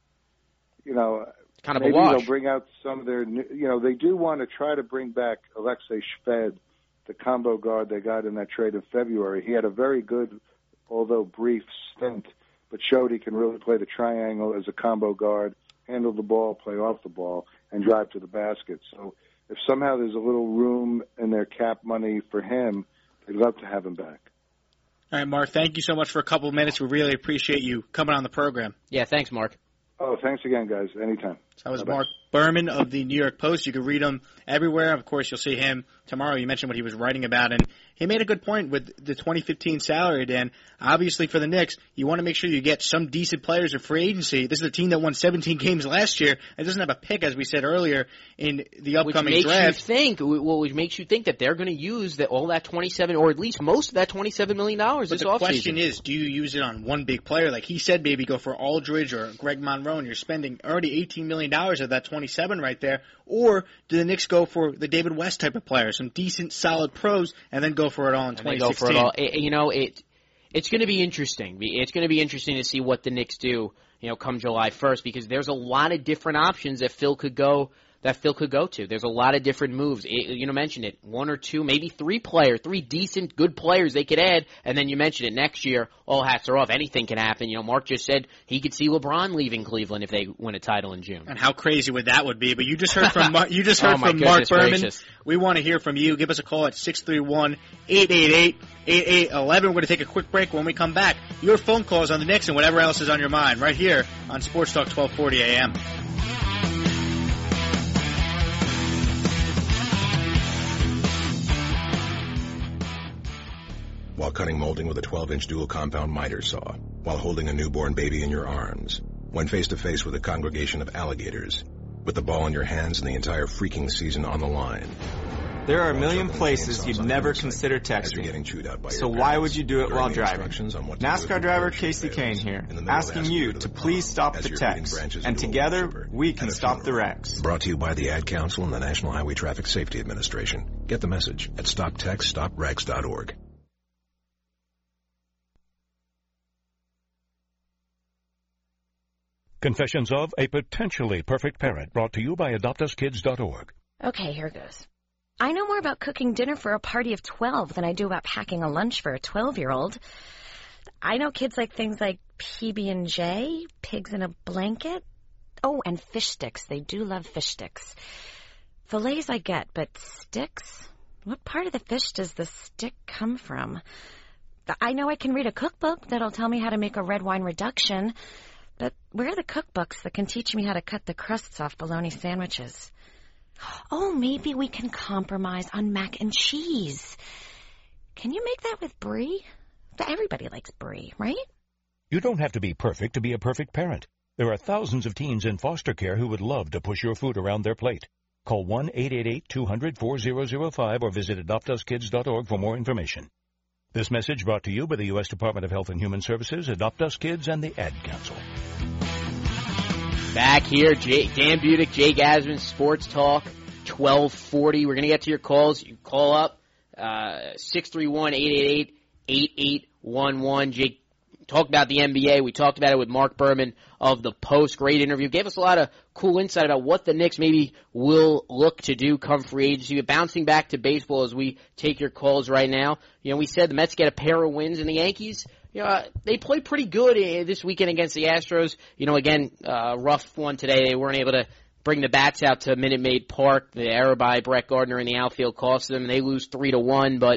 you know, kind of maybe a wash. they'll bring out some of their, you know, they do want to try to bring back Alexei Shved, the combo guard they got in that trade in February. He had a very good, although brief, stint, but showed he can really play the triangle as a combo guard, handle the ball, play off the ball, and drive to the basket. So if somehow there's a little room in their cap money for him, they'd love to have him back. All right, Mark, thank you so much for a couple of minutes. We really appreciate you coming on the program. Yeah, thanks, Mark. Oh, thanks again, guys. Anytime. So that was Bye-bye. Mark Berman of the New York Post. You can read him everywhere. Of course, you'll see him tomorrow. You mentioned what he was writing about, and he made a good point with the twenty fifteen salary, Dan. Obviously, for the Knicks, you want to make sure you get some decent players in free agency. This is a team that won seventeen games last year and doesn't have a pick, as we said earlier, in the upcoming which makes draft. You think, well, which makes you think that they're going to use that all that twenty-seven, or at least most of that twenty-seven million dollars But this the offseason. question is, do you use it on one big player? Like he said, maybe go for Aldridge or Greg Monroe, and you're spending already eighteen million dollars of that twenty-seven right there. Or do the Knicks go for the David West type of player, some decent, solid pros, and then go for it all in And they twenty go sixteen? for it all. It, you know, it it's going to be interesting. It's going to be interesting to see what the Knicks do, you know, come July first, because there's a lot of different options that Phil could go that Phil could go to. There's a lot of different moves. It, you know, mentioned it, one or two, maybe three players, three decent, good players they could add, and then you mentioned it, next year, all hats are off. Anything can happen. You know, Mark just said he could see LeBron leaving Cleveland if they win a title in June. And how crazy would that would be? But you just heard from Mar- you just heard Oh, my from Mark goodness Berman. gracious. We want to hear from you. Give us a call at six three one, eight eight eight, eight eight one one. We're going to take a quick break. When we come back, your phone calls on the Knicks and whatever else is on your mind right here on Sports Talk twelve forty A M. While cutting molding with a twelve-inch dual compound miter saw, while holding a newborn baby in your arms, when face-to-face with a congregation of alligators, with the ball in your hands and the entire freaking season on the line. There are a million places you'd never consider texting, so why would you do it while driving? NASCAR driver Casey Kane here, asking you to please stop the text, and together we can stop the wrecks. Brought to you by the Ad Council and the National Highway Traffic Safety Administration. Get the message at stop text stop wrecks dot org. Confessions of a Potentially Perfect Parent, brought to you by adopt us kids dot org. Okay, here goes. I know more about cooking dinner for a party of twelve than I do about packing a lunch for a twelve-year-old. I know kids like things like P B and J, pigs in a blanket. Oh, and fish sticks. They do love fish sticks. Fillets I get, but sticks? What part of the fish does the stick come from? I know I can read a cookbook that'll tell me how to make a red wine reduction, but where are the cookbooks that can teach me how to cut the crusts off bologna sandwiches? Oh, maybe we can compromise on mac and cheese. Can you make that with brie? Everybody likes brie, right? You don't have to be perfect to be a perfect parent. There are thousands of teens in foster care who would love to push your food around their plate. Call one eight eight eight, two hundred, four thousand five or visit adopt us kids dot org for more information. This message brought to you by the U S Department of Health and Human Services, Adopt Us Kids, and the Ad Council. Back here, Jay, Dan Budick, Jay Gasman, Sports Talk, twelve forty. We're going to get to your calls. You call up, uh, six three one, eight eight eight, eight eight one one. Jay talked about the N B A. We talked about it with Mark Berman of the Post. Great interview. Gave us a lot of cool insight about what the Knicks maybe will look to do come free agency. But bouncing back to baseball as we take your calls right now. You know, we said the Mets get a pair of wins, and the Yankees, you know, uh, they played pretty good uh, this weekend against the Astros. You know, again, uh, rough one today. They weren't able to bring the bats out to Minute Maid Park. The error by Brett Gardner in the outfield cost them. They lose three to one, but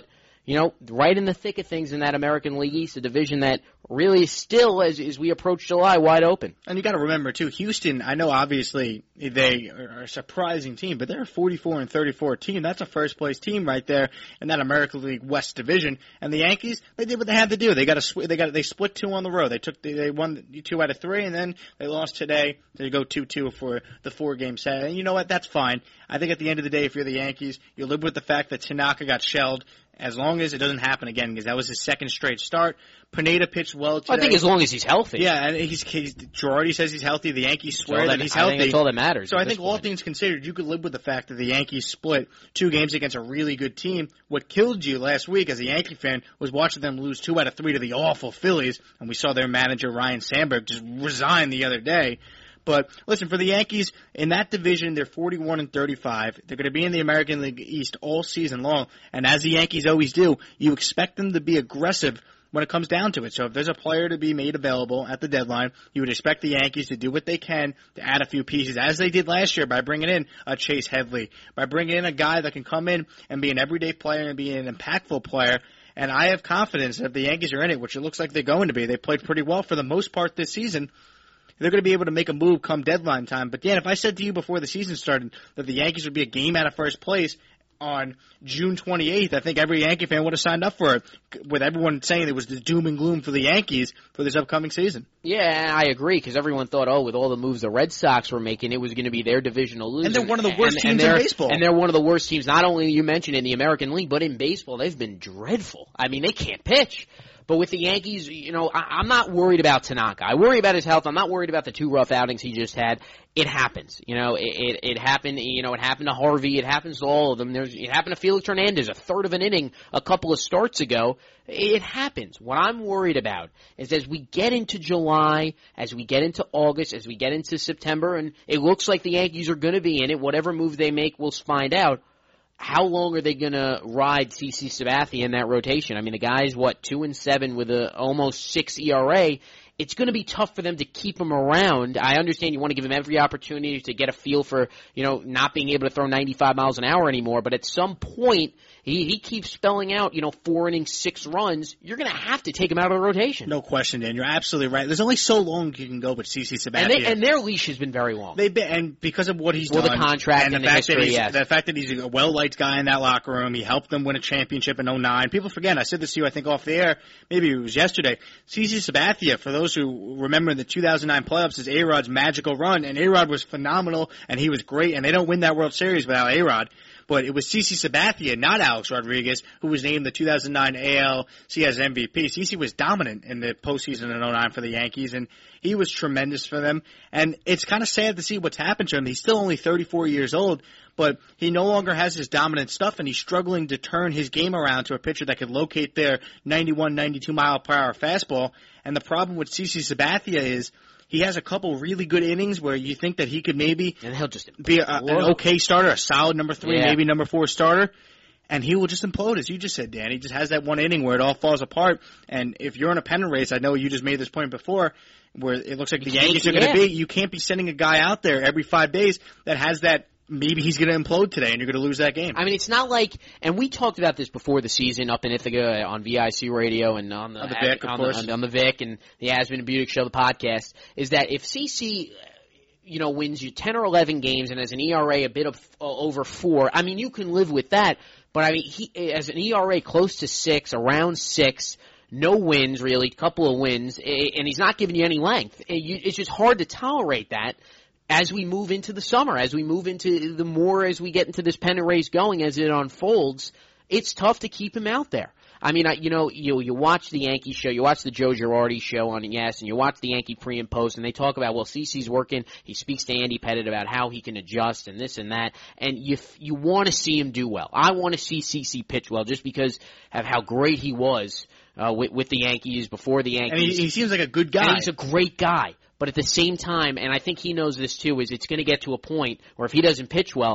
you know, right in the thick of things in that American League East, a division that really is still, as, as we approach July, wide open. And you got to remember, too, Houston, I know obviously they are a surprising team, but they're a forty-four and thirty-four team. That's a first-place team right there in that American League West division. And the Yankees, they did what they had to do. They got a, they got they split two on the road. They took they won two out of three, and then they lost today to go two two for the four-game set. And you know what? That's fine. I think at the end of the day, if you're the Yankees, you live with the fact that Tanaka got shelled. As long as it doesn't happen again, because that was his second straight start. Pineda pitched well today. I think as long as he's healthy. Yeah, and he's, he's Girardi says he's healthy. The Yankees swear that, that he's healthy. I think that's all that matters. So I think all things considered, you could live with the fact that the Yankees split two games against a really good team. What killed you last week as a Yankee fan was watching them lose two out of three to the awful Phillies, and we saw their manager Ryan Sandberg just resign the other day. But listen, for the Yankees, in that division, they're forty-one and thirty-five. They're going to be in the American League East all season long. And as the Yankees always do, you expect them to be aggressive when it comes down to it. So if there's a player to be made available at the deadline, you would expect the Yankees to do what they can to add a few pieces, as they did last year by bringing in a Chase Headley, by bringing in a guy that can come in and be an everyday player and be an impactful player. And I have confidence that if the Yankees are in it, which it looks like they're going to be, they played pretty well for the most part this season, they're going to be able to make a move come deadline time. But, Dan, if I said to you before the season started that the Yankees would be a game out of first place on June twenty-eighth, I think every Yankee fan would have signed up for it, with everyone saying it was the doom and gloom for the Yankees for this upcoming season. Yeah, I agree, because everyone thought, oh, with all the moves the Red Sox were making, it was going to be their division to lose. And they're one of the worst and, teams and in baseball. And they're one of the worst teams, not only you mentioned in the American League, but in baseball. They've been dreadful. I mean, they can't pitch. But with the Yankees, you know, I, I'm not worried about Tanaka. I worry about his health. I'm not worried about the two rough outings he just had. It happens. You know, it, it, it happened, you know, it happened to Harvey. It happens to all of them. There's, it happened to Felix Hernandez, a third of an inning a couple of starts ago. It happens. What I'm worried about is as we get into July, as we get into August, as we get into September, and it looks like the Yankees are going to be in it, whatever move they make, we'll find out. How long are they going to ride C C Sabathia in that rotation? I mean, the guy's, what, two and seven with a almost six E R A. It's going to be tough for them to keep him around. I understand you want to give him every opportunity to get a feel for, you know, not being able to throw ninety-five miles an hour anymore. But at some point, he, he keeps spelling out, you know, four innings, six runs. You're going to have to take him out of the rotation. No question, Dan. You're absolutely right. There's only so long you can go with C C Sabathia. And, they, and their leash has been very long. They've been, and because of what he's well, done. the contract and, and the, the fact history, that he's, yes. the fact that he's a well-liked guy in that locker room. He helped them win a championship in oh nine. People forget, I said this to you, I think, off the air. Maybe it was yesterday. C C Sabathia, for those who remember the two thousand nine playoffs, is A-Rod's magical run, and A-Rod was phenomenal, and he was great, and they don't win that World Series without A-Rod. But it was C C Sabathia, not Alex Rodriguez, who was named the two thousand nine A L C S M V P. C C was dominant in the postseason in oh nine for the Yankees, and he was tremendous for them. And it's kind of sad to see what's happened to him. He's still only thirty-four years old, but he no longer has his dominant stuff, and he's struggling to turn his game around to a pitcher that could locate their ninety-one, ninety-two mile per hour fastball. And the problem with C C Sabathia is he has a couple really good innings where you think that he could maybe and he'll just be a, an okay starter, a solid number three, yeah. maybe number four starter, and he will just implode, as you just said, Dan. He just has that one inning where it all falls apart. And if you're in a pennant race, I know you just made this point before, where it looks like the Yankees are going to yeah. be, you can't be sending a guy out there every five days that has that. Maybe he's going to implode today, and you're going to lose that game. I mean, it's not like, and we talked about this before the season up in Ithaca on V I C Radio and on the, on the Vic, of on course. The, on, on the Vic and the Asman and Budick Show, the podcast, is that if C C, you know, wins you ten or eleven games and has an E R A a bit of uh, over four, I mean, you can live with that. But I mean, he has an E R A close to six, around six. No wins, really, couple of wins, and he's not giving you any length. It's just hard to tolerate that. As we move into the summer, as we move into the more, as we get into this pennant race going, as it unfolds, it's tough to keep him out there. I mean, I, you know, you you watch the Yankee show, you watch the Joe Girardi show on Yes, and you watch the Yankee pre and post, and they talk about, well, CeCe's working. He speaks to Andy Pettitte about how he can adjust and this and that, and you you want to see him do well. I want to see CeCe pitch well, just because of how great he was uh, with, with the Yankees before the Yankees. And he, he seems like a good guy. And he's a great guy. But at the same time, and I think he knows this too, is it's going to get to a point where if he doesn't pitch well,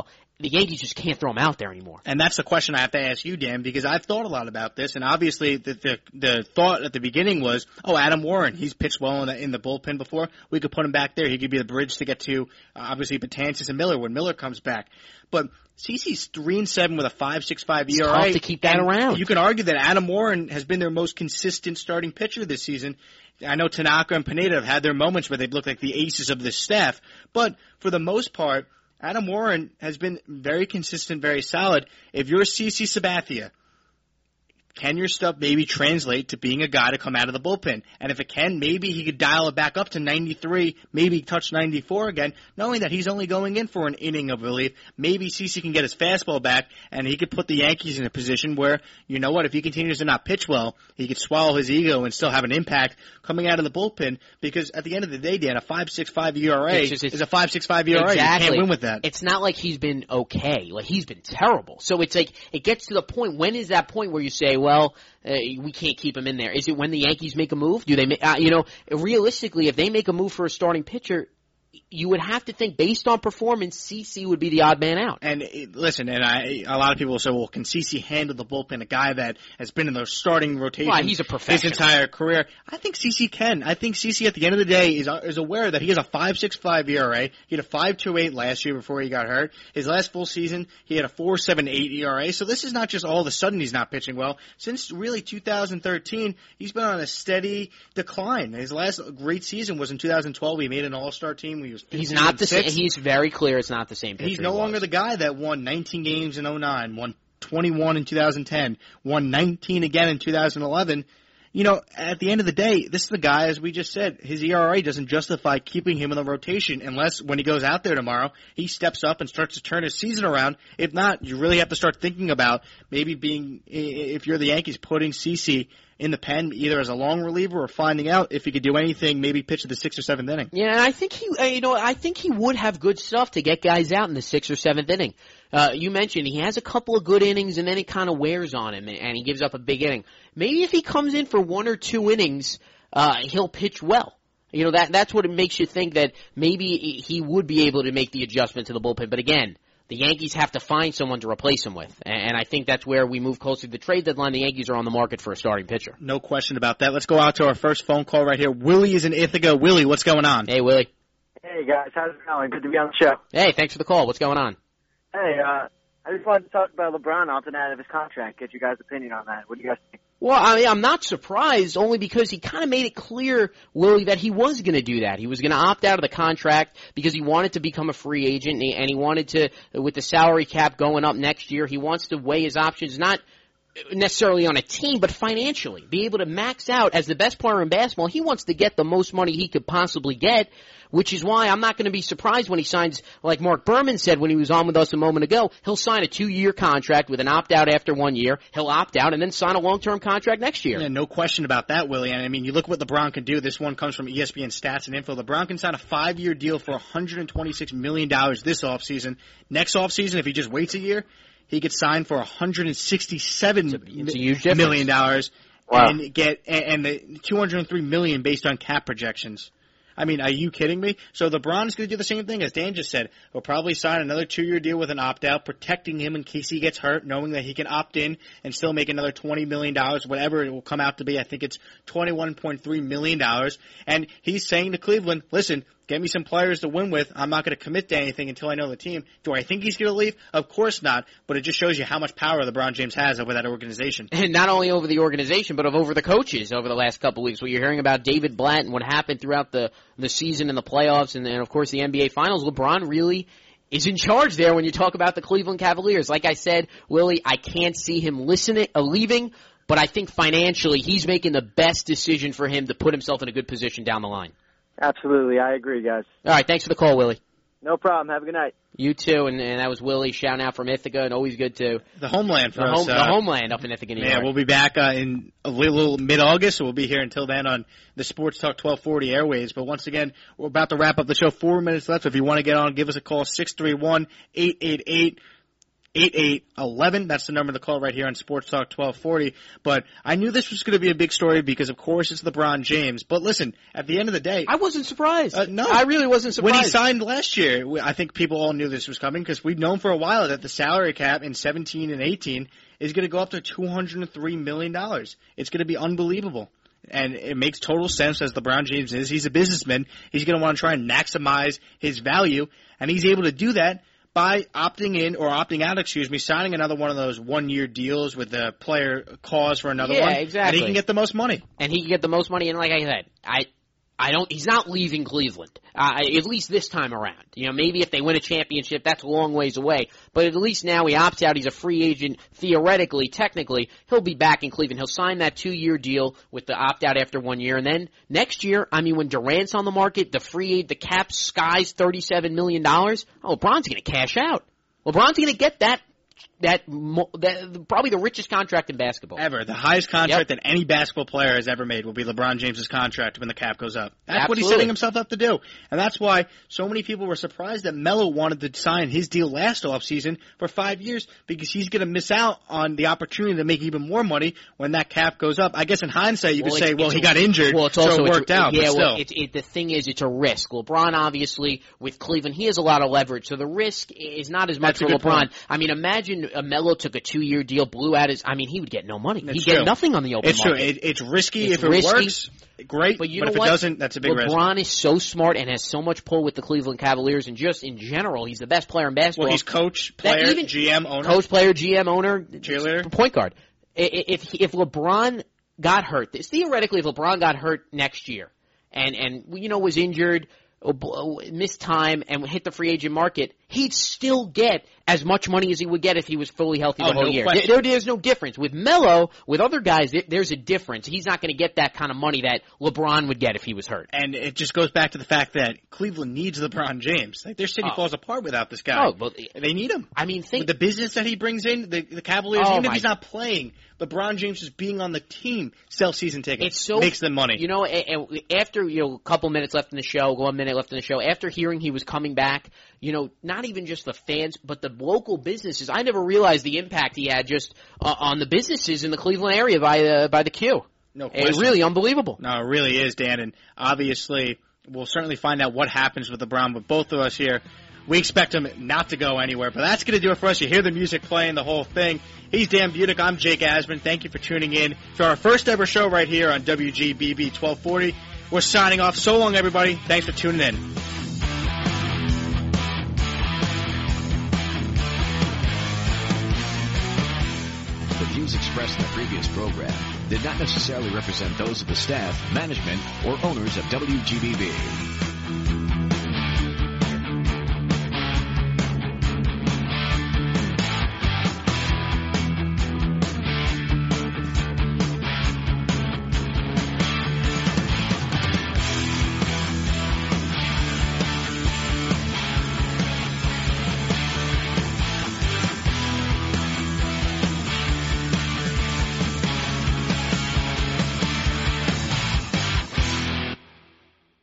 the Yankees just can't throw him out there anymore. And that's the question I have to ask you, Dan, because I've thought a lot about this, and obviously the the, the thought at the beginning was, oh, Adam Warren, he's pitched well in the, in the bullpen before. We could put him back there. He could be the bridge to get to, uh, obviously, Betances and Miller when Miller comes back. But CeCe's three and seven with a five point six five E R A. It's tough to keep that around. You can argue that Adam Warren has been their most consistent starting pitcher this season. I know Tanaka and Pineda have had their moments where they've looked like the aces of this staff, but for the most part, Adam Warren has been very consistent, very solid. If you're CeCe Sabathia, can your stuff maybe translate to being a guy to come out of the bullpen? And if it can, maybe he could dial it back up to ninety-three, maybe touch ninety-four again, knowing that he's only going in for an inning of relief. Maybe CeCe can get his fastball back, and he could put the Yankees in a position where, you know what, if he continues to not pitch well, he could swallow his ego and still have an impact coming out of the bullpen. Because at the end of the day, Dan, a five point six five E R A it's just, it's, is a five point six five E R A. Exactly. You can't win with that. It's not like he's been okay. Like, he's been terrible. So it's like, it gets to the point, when is that point where you say, well, uh, we can't keep him in there? Is it when the Yankees make a move? Do they, make, uh, you know, realistically, if they make a move for a starting pitcher, you would have to think, based on performance, CeCe would be the odd man out. And it, listen, and I, a lot of people will say, well, can CeCe handle the bullpen? A guy that has been in the starting rotation well, he's a professional. his entire career. I think CeCe can. I think CeCe, at the end of the day, is is aware that he has a five point six five E R A. He had a five point two eight last year before he got hurt. His last full season, he had a four point seven eight E R A. So this is not just all of a sudden he's not pitching well. Since really two thousand thirteen, he's been on a steady decline. His last great season was in two thousand twelve. He made an all-star team. He was He's not the same. He's very clear it's not the same pitcher. He's no he longer the guy that won nineteen games in oh nine, won twenty-one in two thousand ten, won nineteen again in two thousand eleven. You know, at the end of the day, this is the guy, as we just said, his E R A doesn't justify keeping him in the rotation unless when he goes out there tomorrow, he steps up and starts to turn his season around. If not, you really have to start thinking about maybe being, if you're the Yankees, putting CeCe in the pen, either as a long reliever or finding out if he could do anything, maybe pitch to the sixth or seventh inning. Yeah, and I think he, you know, I think he would have good stuff to get guys out in the sixth or seventh inning. Uh, you mentioned he has a couple of good innings, and then it kind of wears on him, and he gives up a big inning. Maybe if he comes in for one or two innings, uh, he'll pitch well. You know, that that's what it makes you think that maybe he would be able to make the adjustment to the bullpen. But again, the Yankees have to find someone to replace him with, and I think that's where we move closer to the trade deadline. The Yankees are on the market for a starting pitcher. No question about that. Let's go out to our first phone call right here. Willie is in Ithaca. Willie, what's going on? Hey, Willie. Hey, guys. How's it going? Good to be on the show. Hey, thanks for the call. What's going on? Hey, uh, I just wanted to talk about LeBron opting out of his contract. Get your guys' opinion on that. What do you guys think? Well, I mean, I'm not surprised, only because he kind of made it clear, Willie, that he was going to do that. He was going to opt out of the contract because he wanted to become a free agent, and he, and he wanted to, with the salary cap going up next year, he wants to weigh his options, not necessarily on a team, but financially. Be able to max out as the best player in basketball. He wants to get the most money he could possibly get, which is why I'm not going to be surprised when he signs, like Mark Berman said when he was on with us a moment ago, he'll sign a two-year contract with an opt-out after one year. He'll opt out and then sign a long-term contract next year. Yeah, no question about that, Willie. And I mean, you look what LeBron can do. This one comes from E S P N Stats and Info. LeBron can sign a five-year deal for one hundred twenty-six million dollars this offseason. Next offseason, if he just waits a year, he could sign for one hundred sixty-seven million dollars wow. and get and the two hundred three million dollars based on cap projections. I mean, are you kidding me? So LeBron is going to do the same thing, as Dan just said. He'll probably sign another two-year deal with an opt-out, protecting him in case he gets hurt, knowing that he can opt in and still make another twenty million dollars, whatever it will come out to be. I think it's twenty-one point three million dollars. And he's saying to Cleveland, listen, get me some players to win with. I'm not going to commit to anything until I know the team. Do I think he's going to leave? Of course not. But it just shows you how much power LeBron James has over that organization. And not only over the organization, but over the coaches over the last couple of weeks. What you're hearing about David Blatt and what happened throughout the, the season and the playoffs and, and, of course, the N B A Finals. LeBron really is in charge there when you talk about the Cleveland Cavaliers. Like I said, Willie, I can't see him listening, uh, leaving, but I think financially he's making the best decision for him to put himself in a good position down the line. Absolutely. I agree, guys. All right. Thanks for the call, Willie. No problem. Have a good night. You too, and, and that was Willie shouting out from Ithaca, and always good to the homeland for the, us, home, uh, the homeland up in Ithaca, New York. Yeah, we'll be back uh, in a little mid-August, so we'll be here until then on the Sports Talk twelve forty airwaves. But once again, we're about to wrap up the show. Four minutes left. If you want to get on, give us a call, six three one, eight eight eight, eight eight one one. That's the number to call right here on Sports Talk twelve forty. But I knew this was going to be a big story because, of course, it's LeBron James. But listen, at the end of the day, I wasn't surprised. Uh, no, I really wasn't surprised. When he signed last year, I think people all knew this was coming because we'd known for a while that the salary cap in seventeen and eighteen is going to go up to two hundred three million dollars. It's going to be unbelievable. And it makes total sense as LeBron James is. He's a businessman. He's going to want to try and maximize his value, and he's able to do that by opting in or opting out, excuse me, signing another one of those one-year deals with the player cause for another yeah, one. Exactly. And he can get the most money. And he can get the most money. And like I said, I, I don't. He's not leaving Cleveland. Uh, at least this time around. You know, maybe if they win a championship, that's a long ways away. But at least now he opts out. He's a free agent. Theoretically, technically, he'll be back in Cleveland. He'll sign that two-year deal with the opt-out after one year. And then next year, I mean, when Durant's on the market, the free agent, the cap sky's thirty-seven million dollars. Oh, LeBron's going to cash out. LeBron's going to get that. That, that probably the richest contract in basketball ever. The highest contract yep. that any basketball player has ever made will be LeBron James's contract when the cap goes up. That's Absolutely. what he's setting himself up to do, and that's why so many people were surprised that Melo wanted to sign his deal last offseason for five years because he's going to miss out on the opportunity to make even more money when that cap goes up. I guess in hindsight you well, could say, well, he a, got injured, well, it's also, so it worked out. Yeah, but well, still. it's, it, the thing is, it's a risk. LeBron, obviously, with Cleveland, he has a lot of leverage, so the risk is not as much That's for a good LeBron. point. I mean, imagine uh, Melo took a two-year deal, blew out his. I mean, he would get no money. It's He'd true. get nothing on the open it's market. True. It, it's risky it's if it risky, works. Great, but, you but know if what? it doesn't, that's a big risk. LeBron is so smart and has so much pull with the Cleveland Cavaliers, and just in general, he's the best player in basketball. Well, he's coach, player, even, G M, owner. Coach, player, G M, owner, cheerleader, point guard. If if LeBron got hurt, theoretically, if LeBron got hurt next year, and and you know was injured, missed time, and hit the free agent market, he'd still get as much money as he would get if he was fully healthy the oh, whole no year. Question. There, there's no difference. With Melo, with other guys, there's a difference. He's not going to get that kind of money that LeBron would get if he was hurt. And it just goes back to the fact that Cleveland needs LeBron James. Like, their city oh. falls apart without this guy. Oh, but they need him. I mean, think with the business that he brings in, the, the Cavaliers, oh, even if my. he's not playing, LeBron James just being on the team sells season tickets. It's so, makes them money. You know, after you know a couple minutes left in the show, one minute left in the show, after hearing he was coming back, you know, not even just the fans, but the local businesses. I never realized the impact he had just uh, on the businesses in the Cleveland area by the by the Q. No question. It's really unbelievable. No, it really is, Dan. And obviously, we'll certainly find out what happens with LeBron. But both of us here, we expect him not to go anywhere. But that's going to do it for us. You hear the music playing, the whole thing. He's Dan Budick. I'm Jake Asman. Thank you for tuning in to our first ever show right here on W G B B twelve forty. We're signing off. So long, everybody. Thanks for tuning in. The views expressed in the previous program did not necessarily represent those of the staff, management, or owners of W G B B.